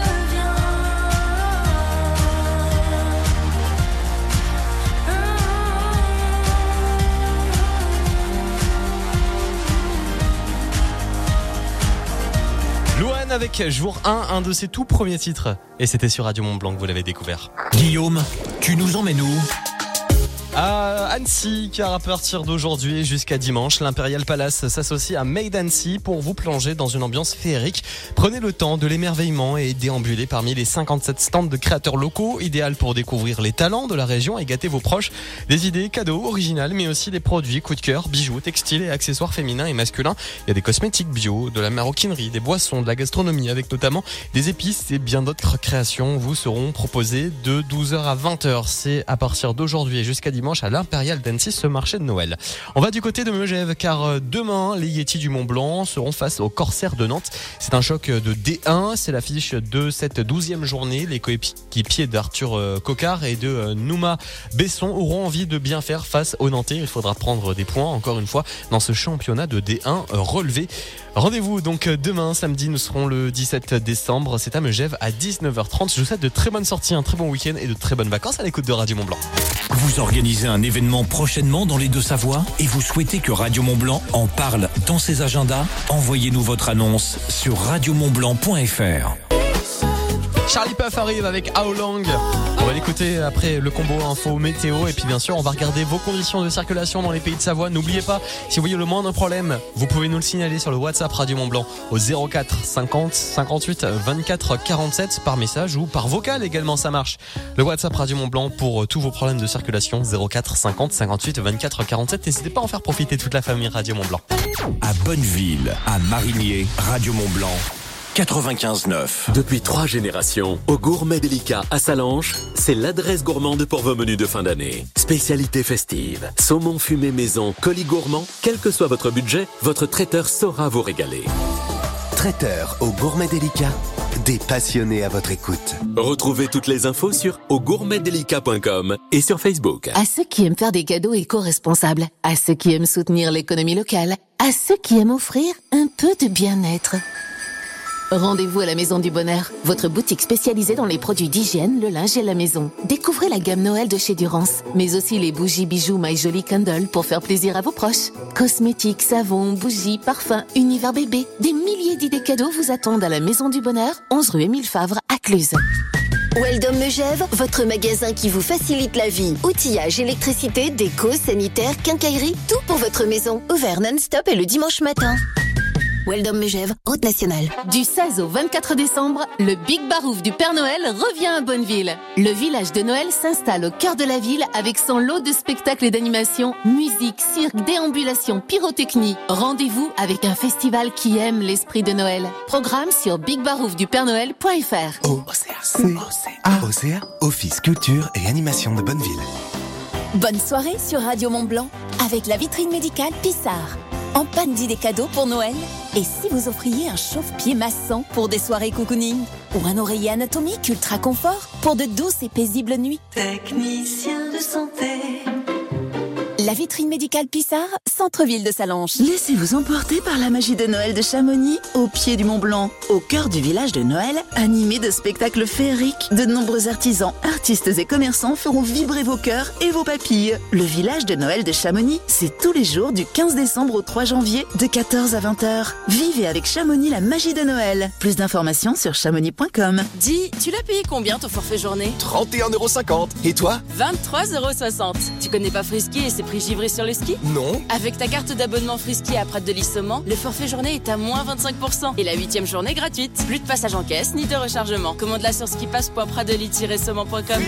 Louane avec Jour un, un de ses tout premiers titres. Et c'était sur Radio Mont-Blanc que vous l'avez découvert. Guillaume, tu nous emmènes où? À Annecy, car à partir d'aujourd'hui jusqu'à dimanche, l'Imperial Palace s'associe à Made Annecy pour vous plonger dans une ambiance féerique. Prenez le temps de l'émerveillement et déambulez parmi les cinquante-sept stands de créateurs locaux, idéal pour découvrir les talents de la région et gâter vos proches. Des idées, cadeaux, originales, mais aussi des produits coup de cœur, bijoux, textiles et accessoires féminins et masculins. Il y a des cosmétiques bio, de la maroquinerie, des boissons, de la gastronomie, avec notamment des épices et bien d'autres créations vous seront proposées de douze heures à vingt heures. C'est à partir d'aujourd'hui et jusqu'à dimanche. dimanche à l'Impérial d'Annecy, ce marché de Noël. On va du côté de Megève car demain, les Yétis du Mont Blanc seront face aux Corsaires de Nantes. C'est un choc de D un, c'est l'affiche de cette douzième journée. Les coéquipiers d'Arthur Coquard et de Nouma Besson auront envie de bien faire face aux Nantais. Il faudra prendre des points, encore une fois, dans ce championnat de D un relevé. Rendez-vous donc demain, samedi, nous serons le dix-sept décembre. C'est à Megève à dix-neuf heures trente. Je vous souhaite de très bonnes sorties, un très bon week-end et de très bonnes vacances à l'écoute de Radio Mont Blanc. Vous organisez un événement prochainement dans les Deux-Savoies et vous souhaitez que Radio Mont Blanc en parle dans ses agendas? Envoyez-nous votre annonce sur radio mont blanc point f r. Charlie Puth arrive avec How Long. On va l'écouter après le combo info météo et puis bien sûr on va regarder vos conditions de circulation dans les pays de Savoie. N'oubliez pas, si vous voyez le moindre problème, vous pouvez nous le signaler sur le WhatsApp Radio Mont Blanc au zéro quatre cinquante cinquante-huit vingt-quatre quarante-sept par message ou par vocal également, ça marche. Le WhatsApp Radio Mont Blanc pour tous vos problèmes de circulation, zéro quatre cinquante cinquante-huit vingt-quatre quarante-sept. N'hésitez pas à en faire profiter toute la famille Radio Mont Blanc. À Bonneville, à Marigné, Radio Mont Blanc quatre-vingt-quinze neuf. Depuis trois générations, au Gourmet Délicat à Salanches, c'est l'adresse gourmande pour vos menus de fin d'année. Spécialité festive, saumon fumé maison, colis gourmand, quel que soit votre budget, votre traiteur saura vous régaler. Traiteur au Gourmet Délicat, des passionnés à votre écoute. Retrouvez toutes les infos sur au gourmet délicat point com et sur Facebook. À ceux qui aiment faire des cadeaux éco-responsables, à ceux qui aiment soutenir l'économie locale, à ceux qui aiment offrir un peu de bien-être. Rendez-vous à la Maison du Bonheur, votre boutique spécialisée dans les produits d'hygiène, le linge et la maison. Découvrez la gamme Noël de chez Durance, mais aussi les bougies bijoux My Jolly Candle pour faire plaisir à vos proches. Cosmétiques, savons, bougies, parfums, univers bébé. Des milliers d'idées cadeaux vous attendent à la Maison du Bonheur, onze rue Émile Favre à Cluse. Weldom Megève, votre magasin qui vous facilite la vie. Outillage, électricité, déco, sanitaire, quincaillerie, tout pour votre maison. Ouvert non-stop et le dimanche matin. Weldom Megève, Route nationale. Du seize au vingt-quatre décembre, le Big Barouf du Père Noël revient à Bonneville. Le village de Noël s'installe au cœur de la ville avec son lot de spectacles et d'animations, musique, cirque, déambulation, pyrotechnie. Rendez-vous avec un festival qui aime l'esprit de Noël. Programme sur big barouf du père noël point f r. O C A O C A, Office Culture et Animation de Bonneville. Bonne soirée sur Radio Mont Blanc avec la vitrine médicale Pissard. En panne d'idées cadeaux pour Noël? Et si vous offriez un chauffe-pied massant pour des soirées cocooning? Ou un oreiller anatomique ultra confort pour de douces et paisibles nuits? Technicien de santé. La vitrine médicale Pissard, centre-ville de Salanches. Laissez-vous emporter par la magie de Noël de Chamonix, au pied du Mont Blanc, au cœur du village de Noël, animé de spectacles féeriques. De nombreux artisans, artistes et commerçants feront vibrer vos cœurs et vos papilles. Le village de Noël de Chamonix, c'est tous les jours du quinze décembre au trois janvier, de quatorze à vingt heures. Vivez avec Chamonix la magie de Noël. Plus d'informations sur chamonix point com. Dis, tu l'as payé combien ton forfait journée? trente et un euros cinquante. Et toi? vingt-trois euros soixante. Tu connais pas Frisky et ses prix givrés sur le ski? Non. Avec ta carte d'abonnement Frisky à Prat de Lissement, le forfait journée est à moins vingt-cinq pour cent. Et la huitième journée gratuite. Plus de passage en caisse, ni de rechargement. Commande-la sur skipass point pradeli tiret saumon point com.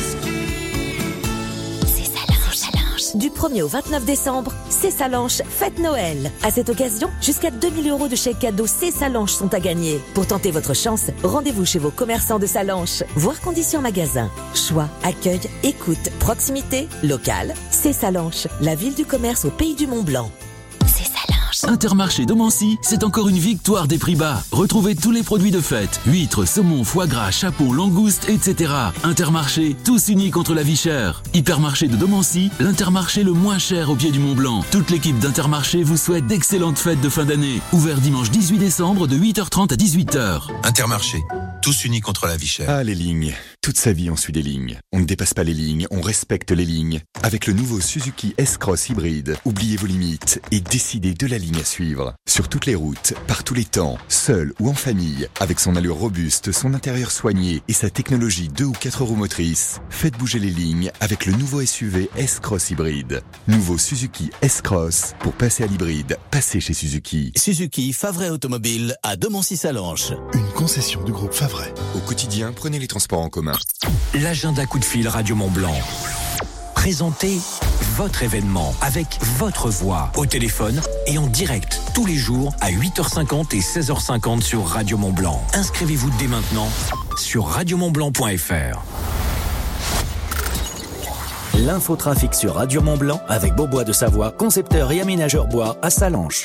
Du premier au vingt-neuf décembre, C'est Salanches fête Noël. À cette occasion, jusqu'à deux mille euros de chèques cadeaux C'est Salanches sont à gagner. Pour tenter votre chance, rendez-vous chez vos commerçants de Salanches. Voir conditions magasin. Choix, accueil, écoute, proximité, local. C'est Salanches, la ville du commerce au pays du Mont Blanc. Intermarché Domancy, c'est encore une victoire des prix bas. Retrouvez tous les produits de fête. Huîtres, saumon, foie gras, chapon, langoustes, et cetera. Intermarché, tous unis contre la vie chère. Hypermarché de Domancy, l'intermarché le moins cher au pied du Mont Blanc. Toute l'équipe d'Intermarché vous souhaite d'excellentes fêtes de fin d'année. Ouvert dimanche dix-huit décembre de huit heures trente à dix-huit heures. Intermarché, tous unis contre la vie chère. Ah, les lignes. Toute sa vie, on suit des lignes. On ne dépasse pas les lignes, on respecte les lignes. Avec le nouveau Suzuki S-Cross hybride, oubliez vos limites et décidez de la ligne à suivre. Sur toutes les routes, par tous les temps, seul ou en famille, avec son allure robuste, son intérieur soigné et sa technologie deux ou quatre roues motrices, faites bouger les lignes avec le nouveau S U V S-Cross hybride. Nouveau Suzuki S-Cross, pour passer à l'hybride, passez chez Suzuki. Suzuki Favret Automobile à Domancy-Salanches. Une concession du groupe Favret. Au quotidien, prenez les transports en commun. L'agenda coup de fil Radio Mont Blanc. Présentez votre événement avec votre voix au téléphone et en direct tous les jours à huit heures cinquante et seize heures cinquante sur Radio Mont Blanc. Inscrivez-vous dès maintenant sur radio mont blanc point f r. L'infotrafic sur Radio Mont-Blanc avec Beaubois de Savoie, concepteur et aménageur bois à Sallanches.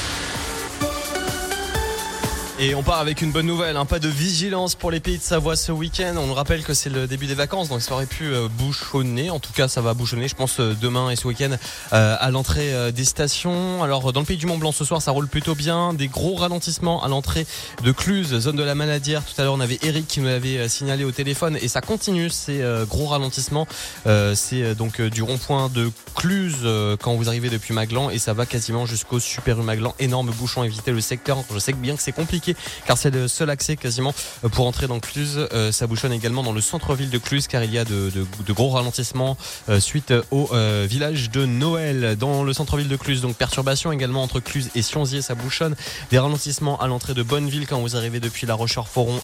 Et on part avec une bonne nouvelle, hein, pas de vigilance pour les pays de Savoie ce week-end. On nous rappelle que c'est le début des vacances, donc ça aurait pu euh, bouchonner. En tout cas, ça va bouchonner, je pense, euh, demain et ce week-end euh, à l'entrée euh, des stations. Alors, dans le pays du Mont-Blanc, ce soir, ça roule plutôt bien. Des gros ralentissements à l'entrée de Cluses, zone de la Manadière. Tout à l'heure, on avait Eric qui nous l'avait euh, signalé au téléphone et ça continue, ces euh, gros ralentissements. Euh, c'est euh, donc euh, du rond-point de Cluses euh, quand vous arrivez depuis Maglan et ça va quasiment jusqu'au Super U Maglan. Énorme bouchon, évitez le secteur. Je sais bien que c'est compliqué car c'est le seul accès quasiment pour entrer dans Cluses. Euh, ça bouchonne également dans le centre-ville de Cluses car il y a de, de, de gros ralentissements euh, suite au euh, village de Noël dans le centre-ville de Cluses. Donc perturbation également entre Cluses et Sionzier, ça bouchonne. Des ralentissements à l'entrée de Bonneville quand vous arrivez depuis La Rocheur-Foron.